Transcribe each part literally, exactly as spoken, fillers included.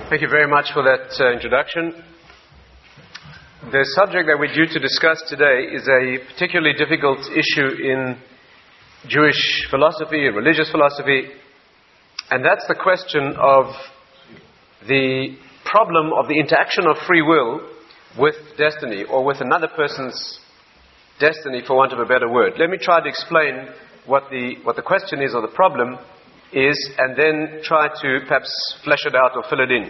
Thank you very much for that uh, introduction. The subject that we're due to discuss today is a particularly difficult issue in Jewish philosophy and religious philosophy, and that's the question of the problem of the interaction of free will with destiny, or with another person's destiny, for want of a better word. Let me try to explain what the what the question is, or the problem is, and then try to perhaps flesh it out or fill it in.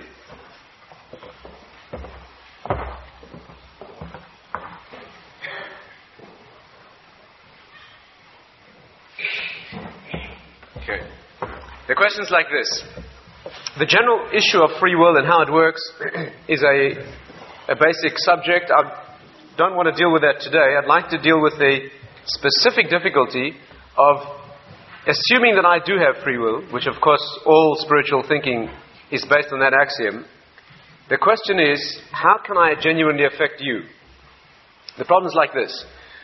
Okay. The question is like this. The general issue of free will and how it works is a, a basic subject. I don't want to deal with that today. I'd like to deal with the specific difficulty of assuming that I do have free will, which of course all spiritual thinking is based on that axiom. The question is, how can I genuinely affect you? The problem is like this.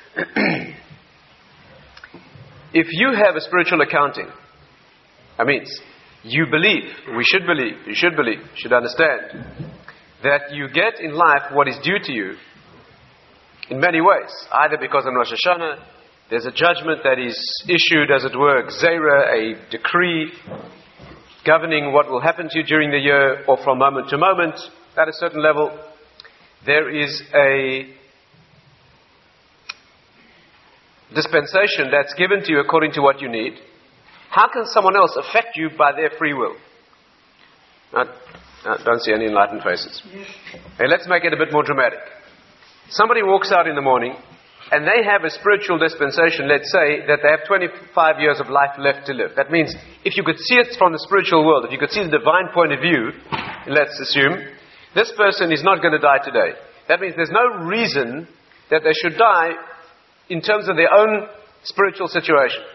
If you have a spiritual accounting, that means you believe, we should believe, you should believe, you should understand, that you get in life what is due to you in many ways. Either because on Rosh Hashanah there's a judgment that is issued, as it were, gzeira, a decree governing what will happen to you during the year, or from moment to moment, at a certain level. There is a dispensation that's given to you according to what you need. How can someone else affect you by their free will? I, I don't see any enlightened faces. Hey, let's make it a bit more dramatic. Somebody walks out in the morning and they have a spiritual dispensation, let's say, that they have twenty-five years of life left to live. That means, if you could see it from the spiritual world, if you could see the divine point of view, let's assume, this person is not going to die today. That means there's no reason that they should die in terms of their own spiritual situation.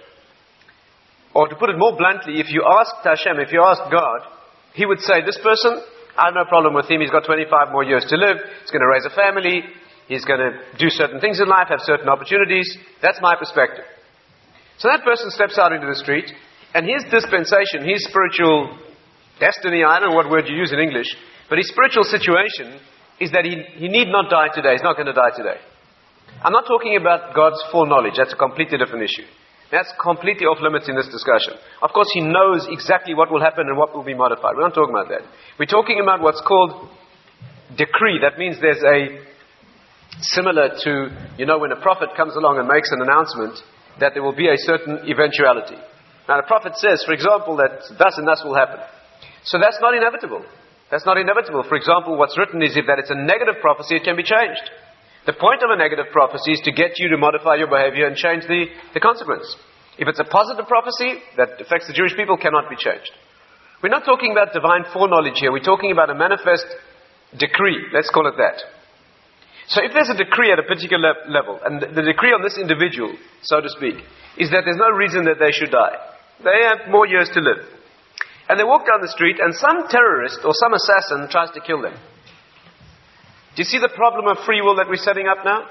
Or to put it more bluntly, if you ask Hashem, if you ask God, He would say, this person, I have no problem with him, he's got twenty-five more years to live, he's going to raise a family, he's going to do certain things in life, have certain opportunities. That's my perspective. So that person steps out into the street, and his dispensation, his spiritual destiny, I don't know what word you use in English, but his spiritual situation is that he, he need not die today. He's not going to die today. I'm not talking about God's foreknowledge. That's a completely different issue. That's completely off limits in this discussion. Of course, He knows exactly what will happen and what will be modified. We're not talking about that. We're talking about what's called decree. That means there's a similar to, you know, when a prophet comes along and makes an announcement that there will be a certain eventuality. Now, the prophet says, for example, that thus and thus will happen. So that's not inevitable. That's not inevitable. For example, what's written is if that it's a negative prophecy, it can be changed. The point of a negative prophecy is to get you to modify your behavior and change the, the consequence. If it's a positive prophecy that affects the Jewish people, cannot be changed. We're not talking about divine foreknowledge here. We're talking about a manifest decree. Let's call it that. So if there's a decree at a particular level, and the decree on this individual, so to speak, is that there's no reason that they should die. They have more years to live. And they walk down the street and some terrorist or some assassin tries to kill them. Do you see the problem of free will that we're setting up now?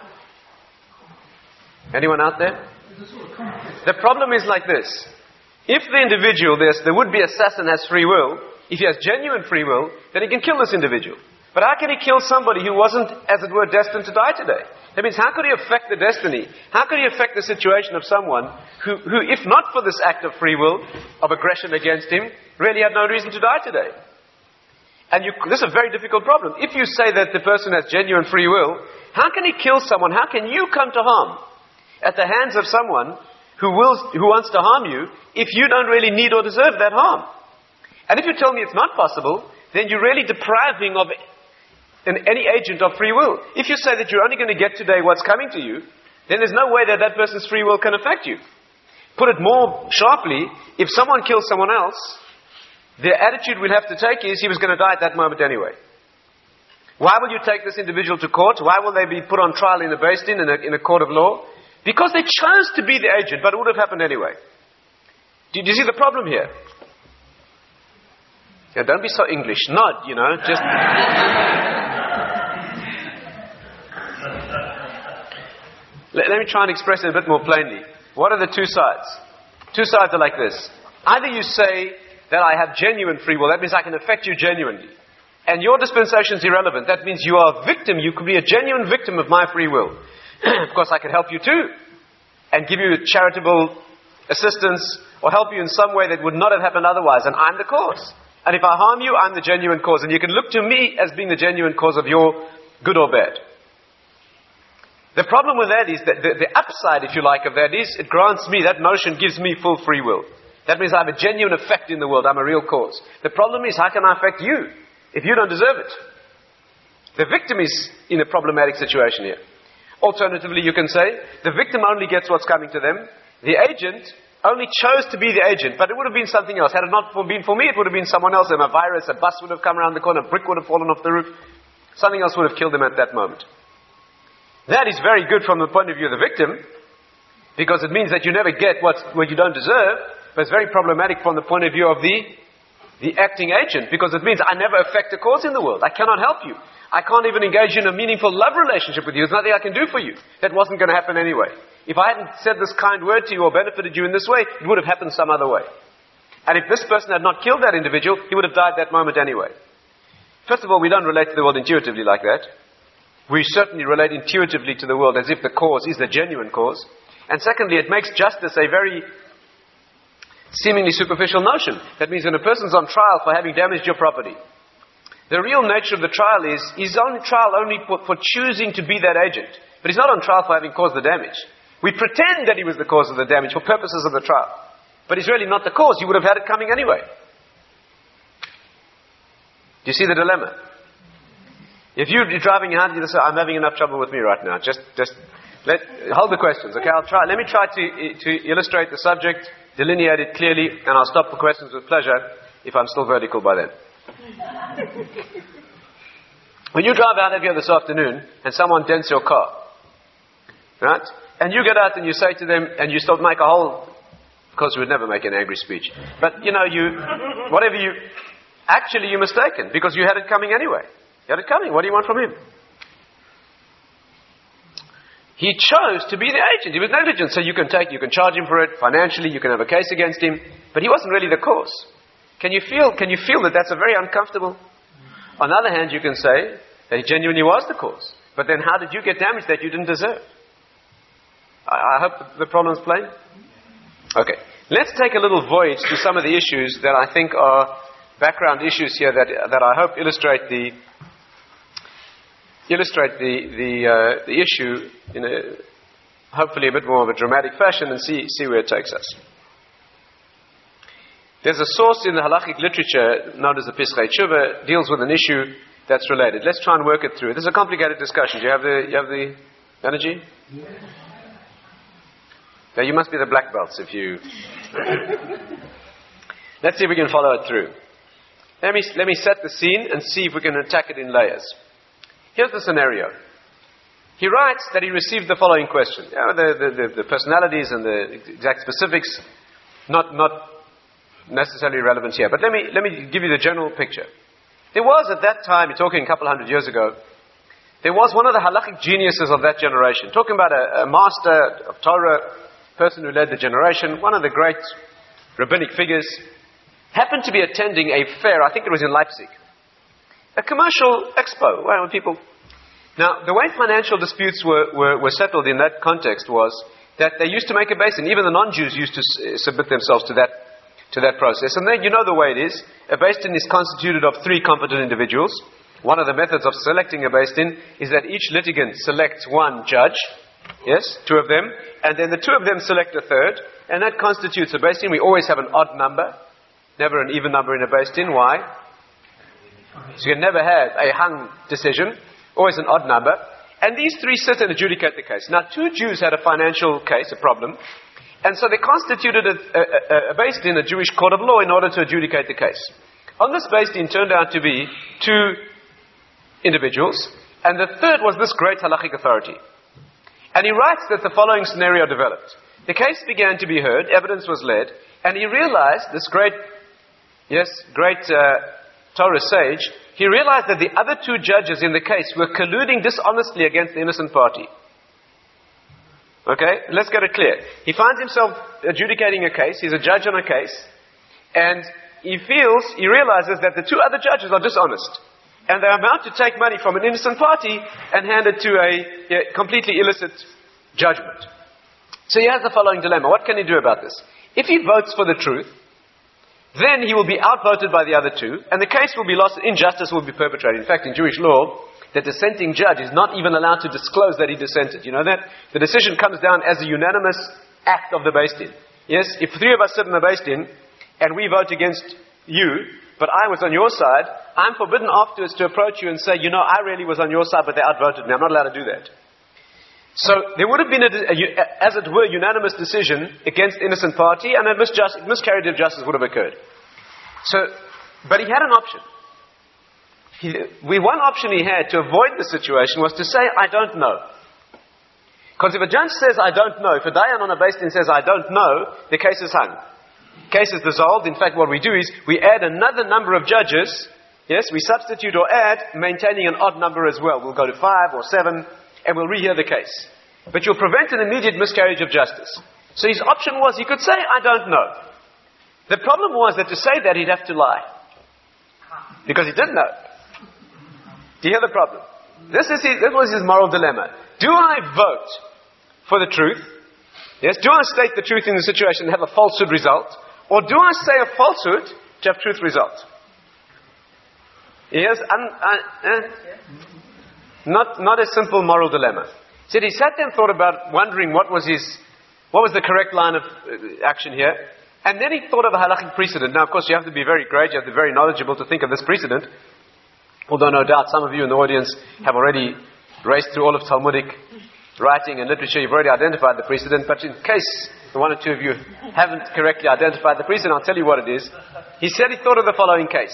Anyone out there? The problem is like this. If the individual, this, the would-be assassin has free will, if he has genuine free will, then he can kill this individual. But how can he kill somebody who wasn't, as it were, destined to die today? That means, how could he affect the destiny? How could he affect the situation of someone who, who, if not for this act of free will, of aggression against him, really had no reason to die today? And you, this is a very difficult problem. If you say that the person has genuine free will, how can he kill someone? How can you come to harm at the hands of someone who wills, who wants to harm you, if you don't really need or deserve that harm? And if you tell me it's not possible, then you're really depriving of an, any agent of free will. If you say that you're only going to get today what's coming to you, then there's no way that that person's free will can affect you. Put it more sharply, if someone kills someone else, the attitude we'll have to take is he was going to die at that moment anyway. Why will you take this individual to court? Why will they be put on trial in a Beis Din, in a, in a court of law? Because they chose to be the agent, but it would have happened anyway. Do, do you see the problem here? Yeah, don't be so English. Nod, you know, just... let, let me try and express it a bit more plainly. What are the two sides? Two sides are like this. Either you say that I have genuine free will, that means I can affect you genuinely. and your dispensation is irrelevant, that means you are a victim. You could be a genuine victim of my free will. Of course, I could help you too, and give you charitable assistance, or help you in some way that would not have happened otherwise, and I'm the cause. And if I harm you, I'm the genuine cause, and you can look to me as being the genuine cause of your good or bad. The problem with that is that the, the upside, if you like, of that is it grants me, that notion gives me full free will. That means I have a genuine effect in the world. I'm a real cause. The problem is, how can I affect you if you don't deserve it? The victim is in a problematic situation here. Alternatively, you can say, the victim only gets what's coming to them. The agent only chose to be the agent, but it would have been something else. Had it not been for me, it would have been someone else. And a virus, a bus would have come around the corner, a brick would have fallen off the roof. Something else would have killed them at that moment. That is very good from the point of view of the victim, because it means that you never get what, what you don't deserve, but it's very problematic from the point of view of the, the acting agent, because it means I never affect a cause in the world. I cannot help you. I can't even engage in a meaningful love relationship with you. There's nothing I can do for you. That wasn't going to happen anyway. If I hadn't said this kind word to you or benefited you in this way, it would have happened some other way. And if this person had not killed that individual, he would have died that moment anyway. First of all, we don't relate to the world intuitively like that. We certainly relate intuitively to the world as if the cause is the genuine cause. And secondly, it makes justice a very seemingly superficial notion. That means when a person's on trial for having damaged your property, the real nature of the trial is, he's on trial only for, for choosing to be that agent. But he's not on trial for having caused the damage. We pretend that he was the cause of the damage for purposes of the trial. But he's really not the cause. You would have had it coming anyway. Do you see the dilemma? If you're driving your hand, you say, I'm having enough trouble with me right now. Just, just, let, hold the questions, okay? I'll try, let me try to, to illustrate the subject, delineate it clearly, and I'll stop for questions with pleasure if I'm still vertical by then. When you drive out of here this afternoon and someone dents your car, right? And you get out and you say to them, and you still make a whole, of course we would never make an angry speech, but you know, you, whatever you, actually you're mistaken, because you had it coming anyway. You had it coming. What do you want from him? He chose to be the agent. He was negligent, so you can take, you can charge him for it financially. You can have a case against him, but he wasn't really the cause. Can you feel? Can you feel that that's a very uncomfortable? On the other hand, you can say that he genuinely was the cause. But then, how did you get damage that you didn't deserve? I, I hope the problem's plain. Okay, let's take a little voyage to some of the issues that I think are background issues here that that I hope illustrate the. illustrate the the, uh, the issue in a hopefully a bit more of a dramatic fashion and see see where it takes us. There's a source in the halachic literature known as the Pischei Tshuva, deals with an issue that's related. Let's try and work it through. This is a complicated discussion. Do you have the you have the energy? Yeah. Now you must be the black belts if you. Let's see if we can follow it through. Let me let me set the scene and see if we can attack it in layers. Here's the scenario. He writes that he received the following question. You know, the, the, the, the personalities and the exact specifics, not not necessarily relevant here. But let me let me give you the general picture. There was at that time, you're talking a couple hundred years ago, there was one of the halachic geniuses of that generation. Talking about a, a master of Torah, person who led the generation, one of the great rabbinic figures, happened to be attending a fair, I think it was in Leipzig. A commercial expo, where people... Now, the way financial disputes were, were, were settled in that context was that they used to make a basin. Even the non-Jews used to s- submit themselves to that to that process. And then you know the way it is. A basin is constituted of three competent individuals. One of the methods of selecting a basin is that each litigant selects one judge. Yes, two of them. And then the two of them select a third. And that constitutes a basin. We always have an odd number. Never an even number in a basin. Why? So you can never have a hung decision. Always an odd number. And these three sit and adjudicate the case. Now, two Jews had a financial case, a problem. And so they constituted a, a, a, a based in a Jewish court of law in order to adjudicate the case. On this based in turned out to be two individuals. And the third was this great halachic authority. And he writes that the following scenario developed. The case began to be heard. Evidence was led. And he realized, this great, yes, great uh, Torah sage, he realized that the other two judges in the case were colluding dishonestly against the innocent party. Okay, let's get it clear. He finds himself adjudicating a case, he's a judge on a case, and he feels, he realizes that the two other judges are dishonest. and they're about to take money from an innocent party and hand it to a yeah, completely illicit judgment. So he has the following dilemma. What can he do about this? If he votes for the truth, then he will be outvoted by the other two, and the case will be lost, injustice will be perpetrated. In fact, in Jewish law, the dissenting judge is not even allowed to disclose that he dissented. You know that? The decision comes down as a unanimous act of the Beis Din. Yes, if three of us sit in the Beis Din, and we vote against you, but I was on your side, I'm forbidden afterwards to approach you and say, you know, I really was on your side, but they outvoted me. I'm not allowed to do that. So there would have been, a, a, as it were, unanimous decision against the innocent party, and a misjust, miscarriage of justice would have occurred. So, but he had an option. He, we, one option he had to avoid the situation was to say, I don't know. Because if a judge says, I don't know, if a Dayan on a Beis Din says, I don't know, the case is hung. Case is dissolved. In fact, what we do is, we add another number of judges. Yes, we substitute or add, maintaining an odd number as well. We'll go to five or seven, and we'll rehear the case. But you'll prevent an immediate miscarriage of justice. So his option was, he could say, I don't know. The problem was that to say that, he'd have to lie. Because he didn't know. Do you hear the problem? This is his, this was his moral dilemma. Do I vote for the truth? Yes, do I state the truth in the situation and have a falsehood result? Or do I say a falsehood to have truth result? Yes, un, un, uh, not, not a simple moral dilemma. He said he sat there and thought about wondering what was his, what was the correct line of uh, action here. And then he thought of a halachic precedent. Now, of course, you have to be very great, you have to be very knowledgeable to think of this precedent. Although no doubt some of you in the audience have already raced through all of Talmudic writing and literature, you've already identified the precedent, but in case the one or two of you haven't correctly identified the precedent, I'll tell you what it is. He said he thought of the following case.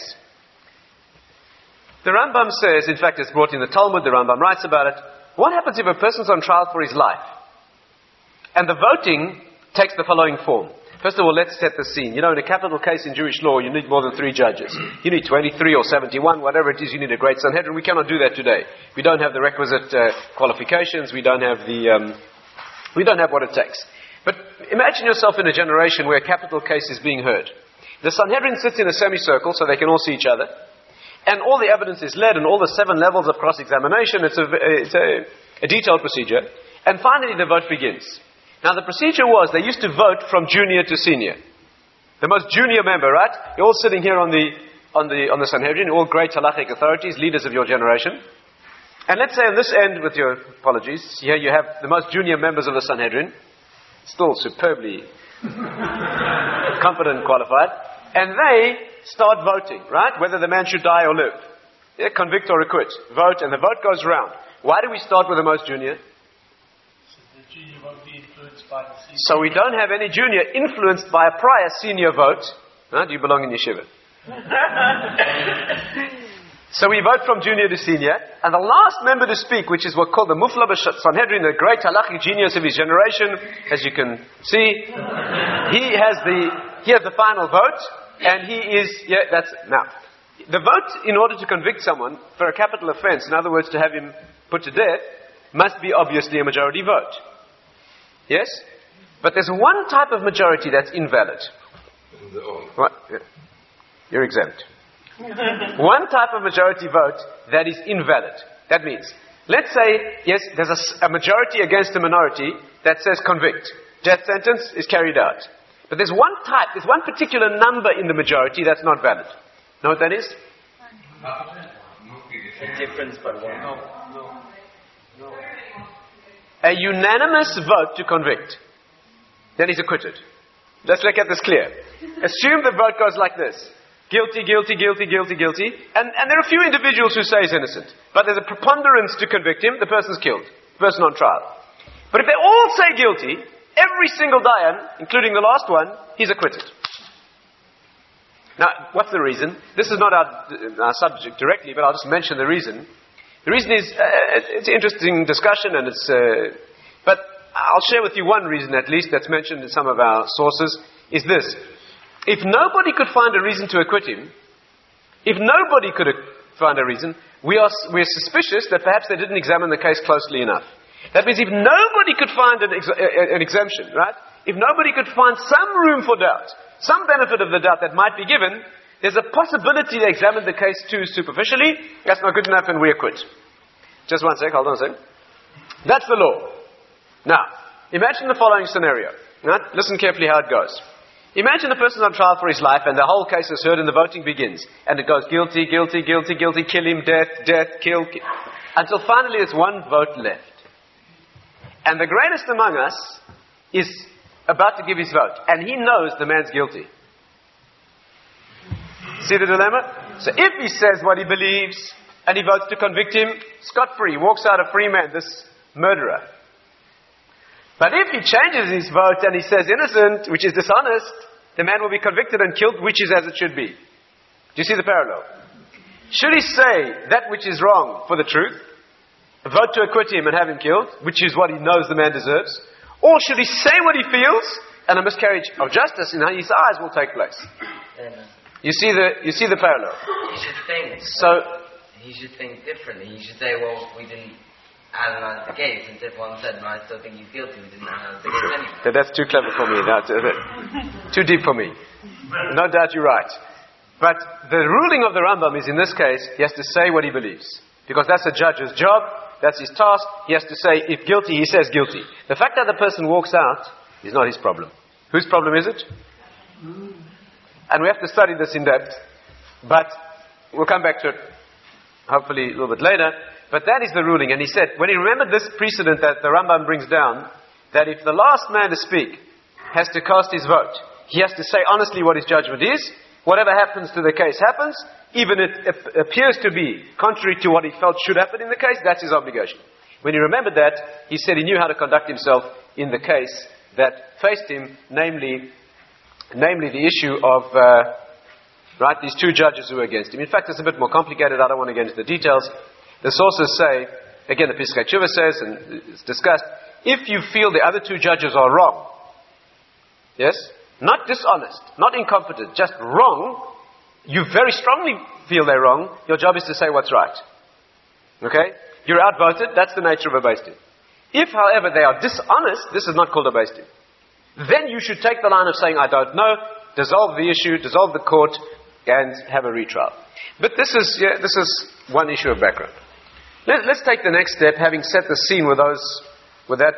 The Rambam says, in fact it's brought in the Talmud, the Rambam writes about it, what happens if a person's on trial for his life? And the voting takes the following form. First of all, let's set the scene. You know, in a capital case in Jewish law, you need more than three judges. You need twenty-three or seventy-one, whatever it is, you need a great Sanhedrin. We cannot do that today. We don't have the requisite uh, qualifications. We don't have the, um, we don't have what it takes. But imagine yourself in a generation where a capital case is being heard. The Sanhedrin sits in a semicircle so they can all see each other. And all the evidence is led and all the seven levels of cross-examination. It's a, it's a, a detailed procedure. And finally the vote begins. Now the procedure was, they used to vote from junior to senior. The most junior member, right? You're all sitting here on the, on the, on the Sanhedrin, all great halachic authorities, leaders of your generation. And let's say on this end, with your apologies, here you have the most junior members of the Sanhedrin, still superbly competent and qualified, and they start voting, right? Whether the man should die or live. Yeah, convict or acquit. Vote, and the vote goes round. Why do we start with the most junior? Junior won't be influenced by the senior. So we don't have any junior influenced by a prior senior vote. Huh? Do you belong in yeshiva? So we vote from junior to senior, and the last member to speak, which is what called the Mufla Sanhedrin, the great halachic genius of his generation, as you can see, he has the he has the final vote, and he is yeah. That's now the vote in order to convict someone for a capital offence, in other words, to have him put to death, must be obviously a majority vote. Yes? But there's one type of majority that's invalid. What? You're exempt. One type of majority vote that is invalid. That means, let's say, yes, there's a, a majority against a minority that says convict. Death sentence is carried out. But there's one type, there's one particular number in the majority that's not valid. Know what that is? A difference by one. No, no. No. A unanimous vote to convict. Then he's acquitted. Let's look at this clear. Assume the vote goes like this. Guilty, guilty, guilty, guilty, guilty. And, and there are a few individuals who say he's innocent. But there's a preponderance to convict him. The person's killed. The person on trial. But if they all say guilty, every single Dayan, including the last one, he's acquitted. Now, what's the reason? This is not our, our subject directly, but I'll just mention the reason. The reason is, uh, it's an interesting discussion, and it's, uh, but I'll share with you one reason at least that's mentioned in some of our sources, is this. If nobody could find a reason to acquit him, if nobody could find a reason, we are, we are suspicious that perhaps they didn't examine the case closely enough. That means if nobody could find an, ex- an exemption, right? If nobody could find some room for doubt, some benefit of the doubt that might be given, there's a possibility they examined the case too superficially. That's not good enough and we acquit. Just one sec, hold on a sec. That's the law. Now, imagine the following scenario. Right? Listen carefully how it goes. Imagine a person's on trial for his life and the whole case is heard and the voting begins. And it goes guilty, guilty, guilty, guilty, kill him, death, death, kill, kill. Until finally there's one vote left. And the greatest among us is about to give his vote. And he knows the man's guilty. See the dilemma? So if he says what he believes and he votes to convict him, scot-free, walks out a free man, this murderer. But if he changes his vote and he says innocent, which is dishonest, the man will be convicted and killed, which is as it should be. Do you see the parallel? Should he say that which is wrong for the truth, vote to acquit him and have him killed, which is what he knows the man deserves? Or should he say what he feels and a miscarriage of justice in his eyes will take place? You see the you see the parallel. He should think. So he should think differently. He should say, well, we didn't analyze the case, and if one said, no, I still think you're guilty, we didn't analyze the case anyway. That's too clever for me. That's, uh, too deep for me. No doubt you're right. But the ruling of the Rambam is, in this case, he has to say what he believes. Because that's a judge's job, that's his task. He has to say, if guilty, he says guilty. The fact that the person walks out is not his problem. Whose problem is it? And we have to study this in depth. But we'll come back to it, hopefully, a little bit later. But that is the ruling. And he said, when he remembered this precedent that the Rambam brings down, that if the last man to speak has to cast his vote, he has to say honestly what his judgment is. Whatever happens to the case happens. Even if it appears to be contrary to what he felt should happen in the case, that's his obligation. When he remembered that, he said he knew how to conduct himself in the case that faced him, namely, namely the issue of, uh, right, these two judges who were against him. In fact, it's a bit more complicated. I don't want to get into the details. The sources say, again, the Piskei Tshuva says, and it's discussed, if you feel the other two judges are wrong, yes, not dishonest, not incompetent, just wrong, you very strongly feel they're wrong, your job is to say what's right. Okay? You're outvoted, that's the nature of a beis din. If, however, they are dishonest, this is not called a beis din. Then you should take the line of saying, I don't know, dissolve the issue, dissolve the court, and have a retrial. But this is, yeah, this is one issue of background. Let, let's take the next step, having set the scene with those, with that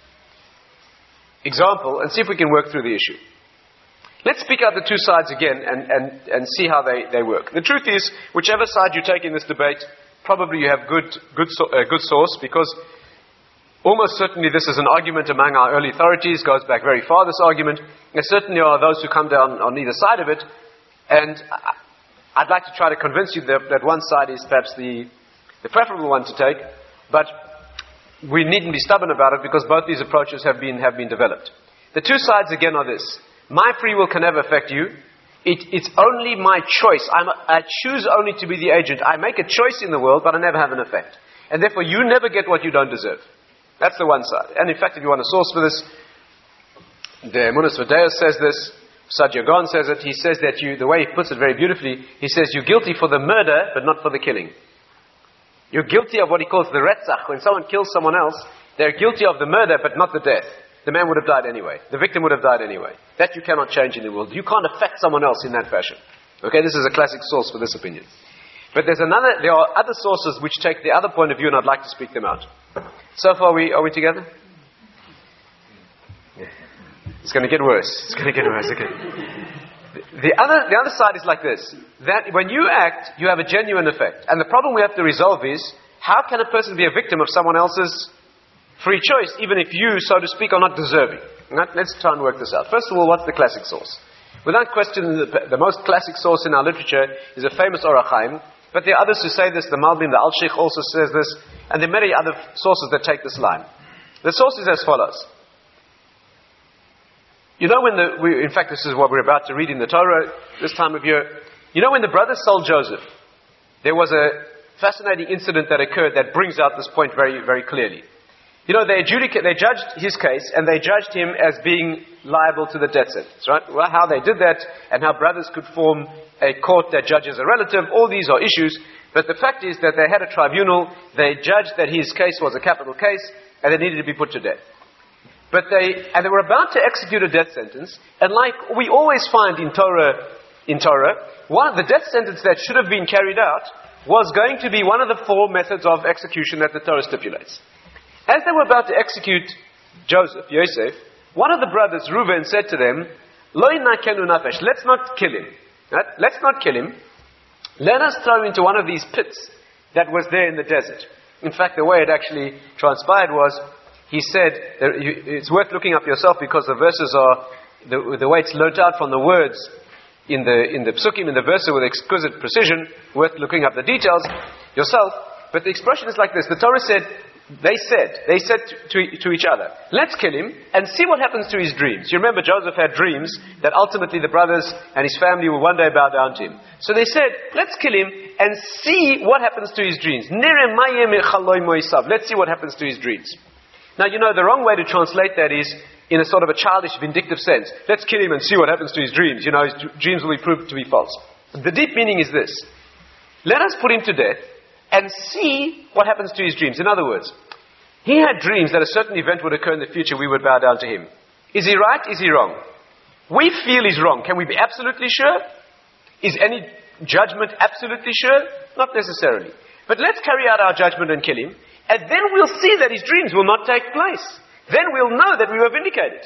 example, and see if we can work through the issue. Let's pick out the two sides again and, and, and see how they, they work. The truth is, whichever side you take in this debate, probably you have good, good, uh, good source, because almost certainly this is an argument among our early authorities, goes back very far, this argument. There certainly are those who come down on either side of it, and I'd like to try to convince you that, that one side is perhaps the, the preferable one to take, but we needn't be stubborn about it because both these approaches have been, have been developed. The two sides again are this. My free will can never affect you. It, it's only my choice. I'm, I choose only to be the agent. I make a choice in the world, but I never have an effect. And therefore you never get what you don't deserve. That's the one side. And in fact, if you want a source for this, the Emunas V'Deos says this, Saadia Gaon says it, he says that you, the way he puts it very beautifully, he says you're guilty for the murder, but not for the killing. You're guilty of what he calls the retzach. When someone kills someone else, they're guilty of the murder, but not the death. The man would have died anyway. The victim would have died anyway. That you cannot change in the world. You can't affect someone else in that fashion. Okay, this is a classic source for this opinion. But there's another, there are other sources which take the other point of view, and I'd like to speak them out. So far, we, are we together? Yeah. It's going to get worse. It's going to get worse. Okay. The other, the other side is like this. That when you act, you have a genuine effect. And the problem we have to resolve is, how can a person be a victim of someone else's free choice, even if you, so to speak, are not deserving? Right? Let's try and work this out. First of all, what's the classic source? Without question, the, the most classic source in our literature is a famous Orach Chaim, but there are others who say this. The Malbim, the Al-Sheikh also says this, and there are many other sources that take this line. The source is as follows. You know when the, we, in fact this is what we're about to read in the Torah this time of year. You know when the brothers sold Joseph, there was a fascinating incident that occurred that brings out this point very, very clearly. You know, they adjudicate, they judged his case, and they judged him as being liable to the death sentence, right? Well, how they did that, and how brothers could form a court that judges a relative, all these are issues, but the fact is that they had a tribunal, they judged that his case was a capital case, and it needed to be put to death. But they, and they were about to execute a death sentence, and like we always find in Torah, in Torah, one of the death sentence that should have been carried out was going to be one of the four methods of execution that the Torah stipulates. As they were about to execute Joseph, Yosef, one of the brothers, Reuben, said to them, Lo nakenu nafesh, let's not kill him. Right? Let's not kill him. Let us throw him into one of these pits that was there in the desert. In fact, the way it actually transpired was, he said, it's worth looking up yourself because the verses are, the, the way it's learnt out from the words in the in the psukim, in the verses with exquisite precision, worth looking up the details yourself. But the expression is like this. The Torah said, they said, they said to, to, to each other, let's kill him and see what happens to his dreams. You remember Joseph had dreams that ultimately the brothers and his family will one day bow down to him. So they said, let's kill him and see what happens to his dreams. Let's see what happens to his dreams. Now, you know, the wrong way to translate that is in a sort of a childish, vindictive sense. Let's kill him and see what happens to his dreams. You know, his dreams will be proved to be false. The deep meaning is this. Let us put him to death and see what happens to his dreams. In other words, he had dreams that a certain event would occur in the future, we would bow down to him. Is he right? Is he wrong? We feel he's wrong. Can we be absolutely sure? Is any judgment absolutely sure? Not necessarily. But let's carry out our judgment and kill him, and then we'll see that his dreams will not take place. Then we'll know that we were vindicated.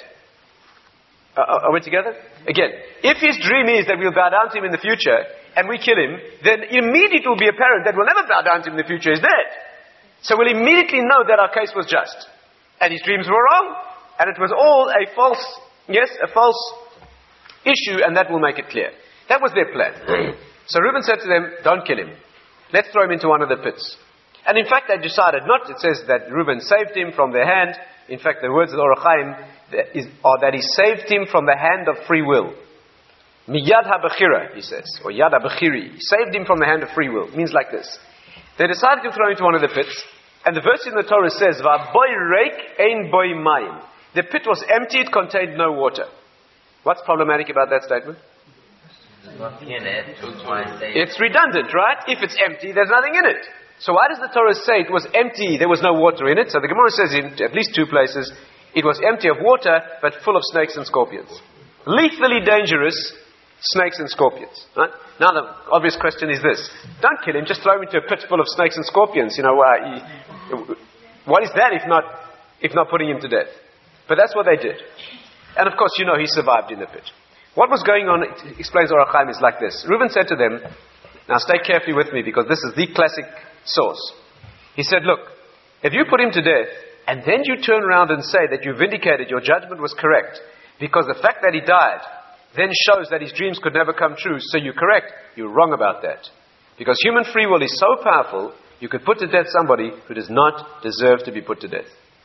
Uh, are we together? Again, if his dream is that we'll bow down to him in the future, and we kill him, then immediately it will be apparent that we'll never bow down to him in the future. He's dead. So we'll immediately know that our case was just. And his dreams were wrong. And it was all a false, yes, a false issue, and that will make it clear. That was their plan. So Reuben said to them, don't kill him. Let's throw him into one of the pits. And in fact, they decided not. It says that Reuben saved him from their hand. In fact, the words of the Or HaChaim are that he saved him from the hand of free will. Miyad ha-bechira, he says, or yad ha-bechiri. He saved him from the hand of free will. It means like this. They decided to throw him into one of the pits, and the verse in the Torah says, "Va'boy reik ein boy mayim." The pit was empty; it contained no water. What's problematic about that statement? It's redundant, right? If it's empty, there's nothing in it. So why does the Torah say it was empty? There was no water in it. So the Gemara says in at least two places, it was empty of water, but full of snakes and scorpions, lethally dangerous. Snakes and scorpions. Right? Now the obvious question is this. Don't kill him, just throw him into a pit full of snakes and scorpions. You know, uh, he, what is that if not if not putting him to death? But that's what they did. And of course, you know, he survived in the pit. What was going on, it explains Or HaChaim, is like this. Reuben said to them, now stay carefully with me because this is the classic source. He said, look, if you put him to death and then you turn around and say that you vindicated, your judgment was correct, because the fact that he died then shows that his dreams could never come true, so you're correct. You're wrong about that. Because human free will is so powerful, you could put to death somebody who does not deserve to be put to death.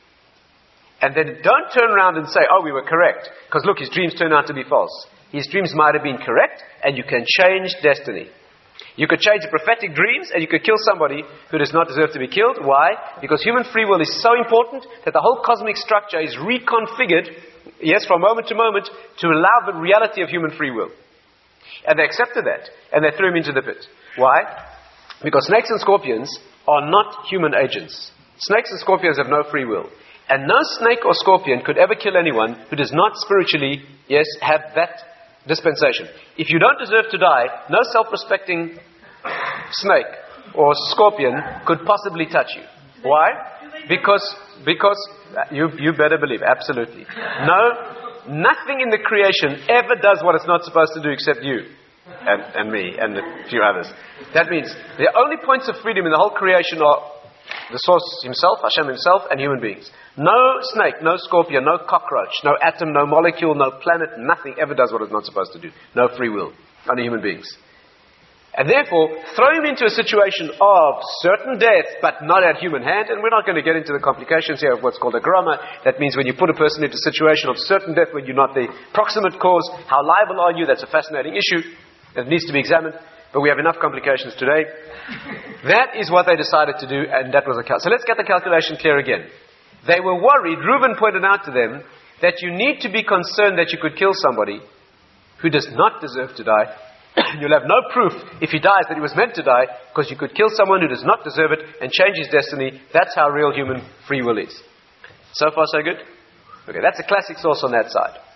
And then don't turn around and say, oh, we were correct. Because look, his dreams turned out to be false. His dreams might have been correct, and you can change destiny. You could change the prophetic dreams, and you could kill somebody who does not deserve to be killed. Why? Because human free will is so important that the whole cosmic structure is reconfigured, yes, from moment to moment, to allow the reality of human free will. And they accepted that, and they threw him into the pit. Why? Because snakes and scorpions are not human agents. Snakes and scorpions have no free will. And no snake or scorpion could ever kill anyone who does not spiritually, yes, have that dispensation. If you don't deserve to die, no self-respecting snake or scorpion could possibly touch you. Why? Because, because you, you better believe, absolutely. No, nothing in the creation ever does what it's not supposed to do except you and, and me and a few others. That means the only points of freedom in the whole creation are the source himself, Hashem himself, and human beings. No snake, no scorpion, no cockroach, no atom, no molecule, no planet, nothing ever does what it's not supposed to do. No free will. Only human beings. And therefore, throw him into a situation of certain death, but not at human hand. And we're not going to get into the complications here of what's called a grama. That means when you put a person into a situation of certain death when you're not the proximate cause, how liable are you? That's a fascinating issue that needs to be examined. But we have enough complications today. That is what they decided to do, and that was the cal- So let's get the calculation clear again. They were worried. Reuben pointed out to them that you need to be concerned that you could kill somebody who does not deserve to die. You'll have no proof if he dies that he was meant to die, because you could kill someone who does not deserve it and change his destiny. That's how real human free will is. So far, so good? Okay, that's a classic source on that side.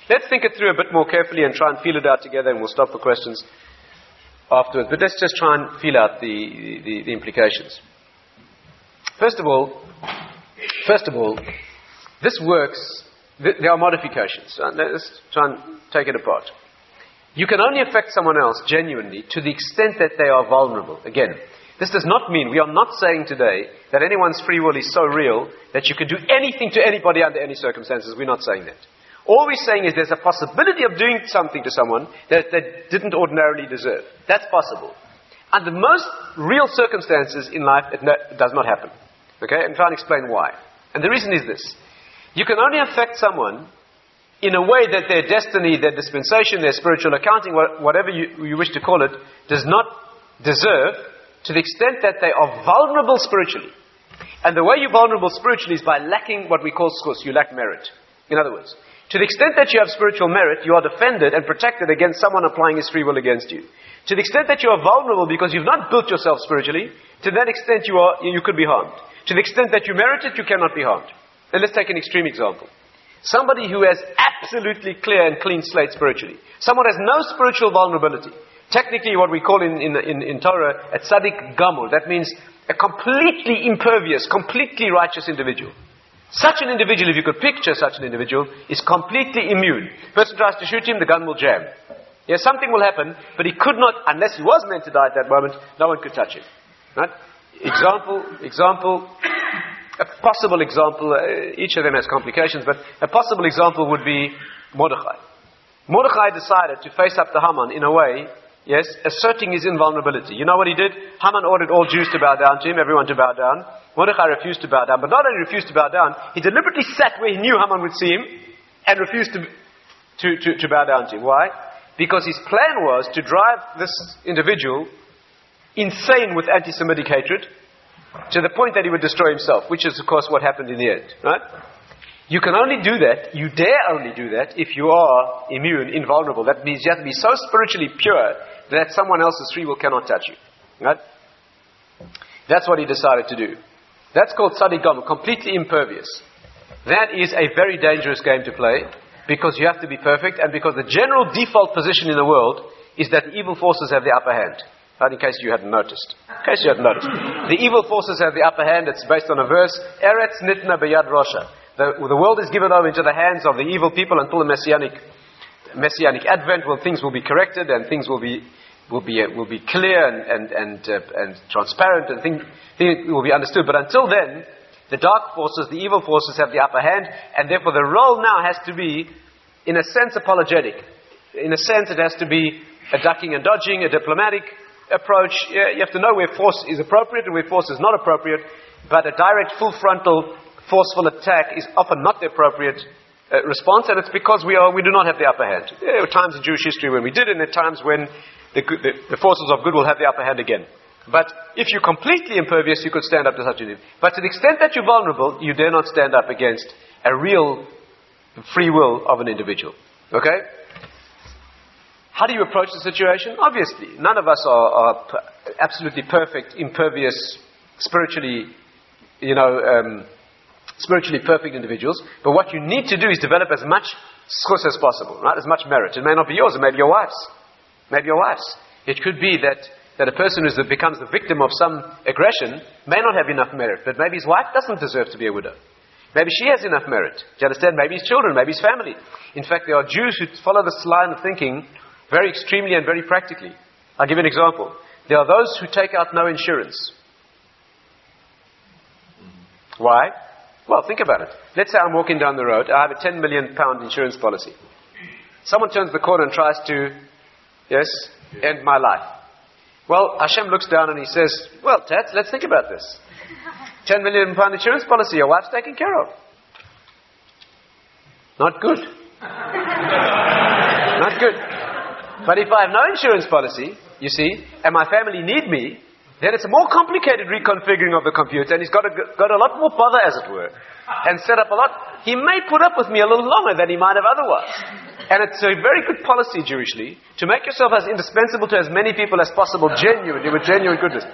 Let's think it through a bit more carefully and try and feel it out together, and we'll stop for questions afterwards. But let's just try and feel out the, the, the implications. First of all, first of all, this works. Th- there are modifications. Uh, let's try and take it apart. You can only affect someone else genuinely to the extent that they are vulnerable. Again, this does not mean, we are not saying today that anyone's free will is so real that you can do anything to anybody under any circumstances. We're not saying that. All we're saying is there's a possibility of doing something to someone that they didn't ordinarily deserve. That's possible. Under most real circumstances in life, it, no, it does not happen. Okay? And try and explain why. And the reason is this. You can only affect someone in a way that their destiny, their dispensation, their spiritual accounting, whatever you, you wish to call it, does not deserve, to the extent that they are vulnerable spiritually. And the way you're vulnerable spiritually is by lacking what we call schus. You lack merit. In other words, to the extent that you have spiritual merit, you are defended and protected against someone applying his free will against you. To the extent that you are vulnerable because you've not built yourself spiritually, to that extent you are you could be harmed. To the extent that you merit it, you cannot be harmed. And let's take an extreme example. Somebody who has absolutely clear and clean slate spiritually. Someone has no spiritual vulnerability. Technically what we call in, in, in, in Torah a tzaddik gamur. That means a completely impervious, completely righteous individual. Such an individual, if you could picture such an individual, is completely immune. Person tries to shoot him, the gun will jam. Yes, something will happen, but he could not, unless he was meant to die at that moment, no one could touch him. Right? Example, example, a possible example, uh, each of them has complications, but a possible example would be Mordechai. Mordechai decided to face up to Haman in a way, yes, asserting his invulnerability. You know what he did? Haman ordered all Jews to bow down to him, everyone to bow down. Mordechai refused to bow down, but not only refused to bow down, he deliberately sat where he knew Haman would see him and refused to, to, to, to bow down to him. Why? Because his plan was to drive this individual insane with anti-Semitic hatred to the point that he would destroy himself, which is, of course, what happened in the end. Right? You can only do that, you dare only do that, if you are immune, invulnerable. That means you have to be so spiritually pure that someone else's free will cannot touch you. Right? That's what he decided to do. That's called tzaddik gamur, completely impervious. That is a very dangerous game to play, because you have to be perfect, and because the general default position in the world is that the evil forces have the upper hand. Right, in case you hadn't noticed. In case you hadn't noticed. The evil forces have the upper hand. It's based on a verse, Eretz nitna beyad Rosha. The, the world is given over into the hands of the evil people until the messianic messianic advent, when things will be corrected and things will be will be uh, will be clear and and and, uh, and transparent, and things, things will be understood. But until then, the dark forces, the evil forces, have the upper hand, and therefore the role now has to be, in a sense, apologetic. In a sense, it has to be a ducking and dodging, a diplomatic approach. You have to know where force is appropriate and where force is not appropriate, but a direct, full frontal, forceful attack is often not the appropriate uh, response, and it's because we are we do not have the upper hand. There were times in Jewish history when we did, and there are times when the, the, the forces of good will have the upper hand again. But if you're completely impervious, you could stand up to such a thing. But to the extent that you're vulnerable, you dare not stand up against a real free will of an individual. Okay? How do you approach the situation? Obviously, none of us are, are p- absolutely perfect, impervious, spiritually, you know, um, spiritually perfect individuals. But what you need to do is develop as much schus as possible, right? As much merit. It may not be yours, it may be your wife's. Maybe your wife's. It could be that, that a person who becomes the victim of some aggression may not have enough merit, but maybe his wife doesn't deserve to be a widow. Maybe she has enough merit. Do you understand? Maybe his children, maybe his family. In fact, there are Jews who follow this line of thinking very extremely and very practically. I'll give you an example. There are those who take out no insurance. Why? Well, think about it. Let's say I'm walking down the road. I have a ten million pound insurance policy. Someone turns the corner and tries to, yes, end my life. Well, Hashem looks down and he says, well, Tats, let's think about this. ten million pound insurance policy, your wife's taken care of. Not good. Not good. But if I have no insurance policy, you see, and my family need me, then it's a more complicated reconfiguring of the computer, and he's got a, got a lot more bother, as it were, and set up a lot. He may put up with me a little longer than he might have otherwise. And it's a very good policy, Jewishly, to make yourself as indispensable to as many people as possible, genuinely, with genuine goodness.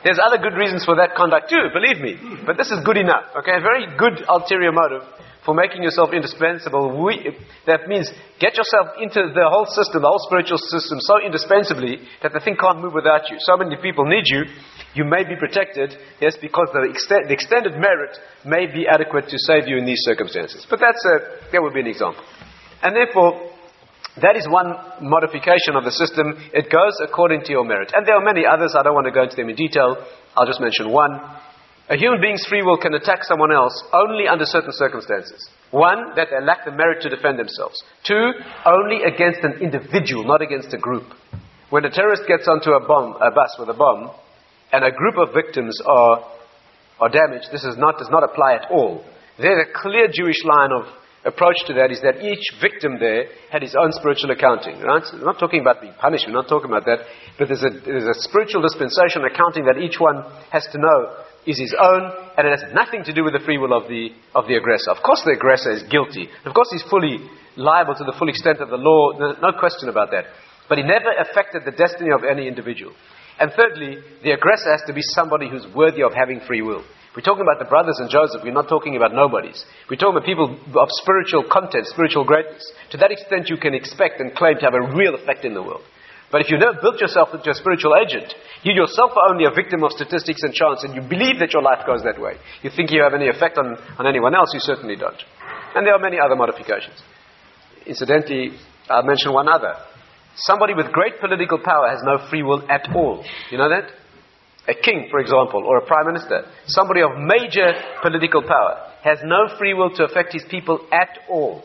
There's other good reasons for that conduct too, believe me. But this is good enough, okay? A very good ulterior motive for making yourself indispensable. We, that means get yourself into the whole system, the whole spiritual system, so indispensably that the thing can't move without you. So many people need you. You may be protected, yes, because the, extent, the extended merit may be adequate to save you in these circumstances. But that's a, that would be an example. And therefore, that is one modification of the system. It goes according to your merit. And there are many others. I don't want to go into them in detail. I'll just mention one. A human being's free will can attack someone else only under certain circumstances. One, that they lack the merit to defend themselves. Two, only against an individual, not against a group. When a terrorist gets onto a bomb, a bus with a bomb, and a group of victims are are damaged, this is not does not apply at all. There's a clear Jewish line of approach to that, is that each victim there had his own spiritual accounting. Right? So we're not talking about being punished, we're not talking about that, but there's a, there's a spiritual dispensation accounting that each one has to know is his own, and it has nothing to do with the free will of the of the aggressor. Of course the aggressor is guilty. Of course he's fully liable to the full extent of the law, no, no question about that. But he never affected the destiny of any individual. And thirdly, the aggressor has to be somebody who's worthy of having free will. We're talking about the brothers and Joseph, we're not talking about nobodies. We're talking about people of spiritual content, spiritual greatness. To that extent you can expect and claim to have a real effect in the world. But if you never built yourself into a spiritual agent, you yourself are only a victim of statistics and chance, and you believe that your life goes that way. You think you have any effect on, on anyone else, you certainly don't. And there are many other modifications. Incidentally, I'll mention one other. Somebody with great political power has no free will at all. You know that? A king, for example, or a prime minister. Somebody of major political power has no free will to affect his people at all.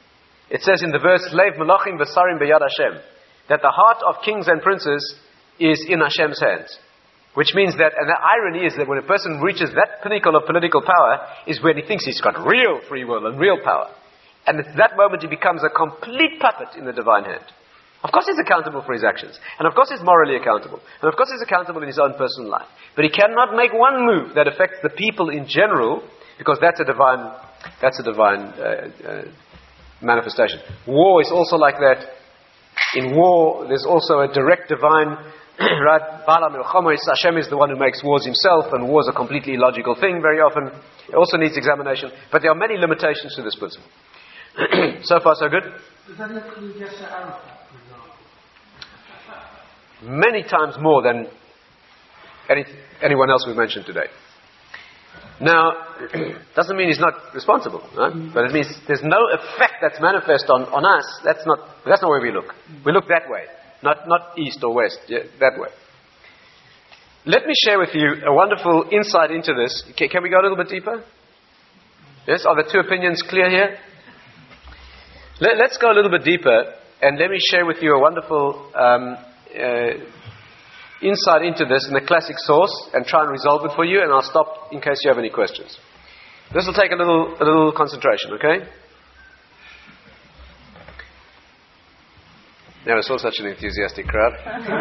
It says in the verse, Leiv Melachim v'sarim b'yad Hashem, that the heart of kings and princes is in Hashem's hands. Which means that, and the irony is that when a person reaches that pinnacle of political power, is when he thinks he's got real free will and real power. And at that moment he becomes a complete puppet in the divine hand. Of course he's accountable for his actions. And of course he's morally accountable. And of course he's accountable in his own personal life. But he cannot make one move that affects the people in general, because that's a divine, that's a divine uh, uh, manifestation. War is also like that. In war, there's also a direct divine, right? Bala milchama is Hashem is the one who makes wars himself, and war is a completely illogical thing very often. It also needs examination. But there are many limitations to this principle. So far, so good? Does that include Yasser Arafat, for example? Many times more than any, anyone else we've mentioned today. Now, doesn't mean he's not responsible, right? Mm-hmm. But it means there's no effect that's manifest on, on us. That's not that's not where we look. We look that way, not not east or west, yeah, that way. Let me share with you a wonderful insight into this. Okay, can we go a little bit deeper? Yes, are the two opinions clear here? Let, let's go a little bit deeper, and let me share with you a wonderful um, uh, insight into this in a classic source, and try and resolve it for you, and I'll stop in case you have any questions. This will take a little a little concentration, okay? Never saw such an enthusiastic crowd.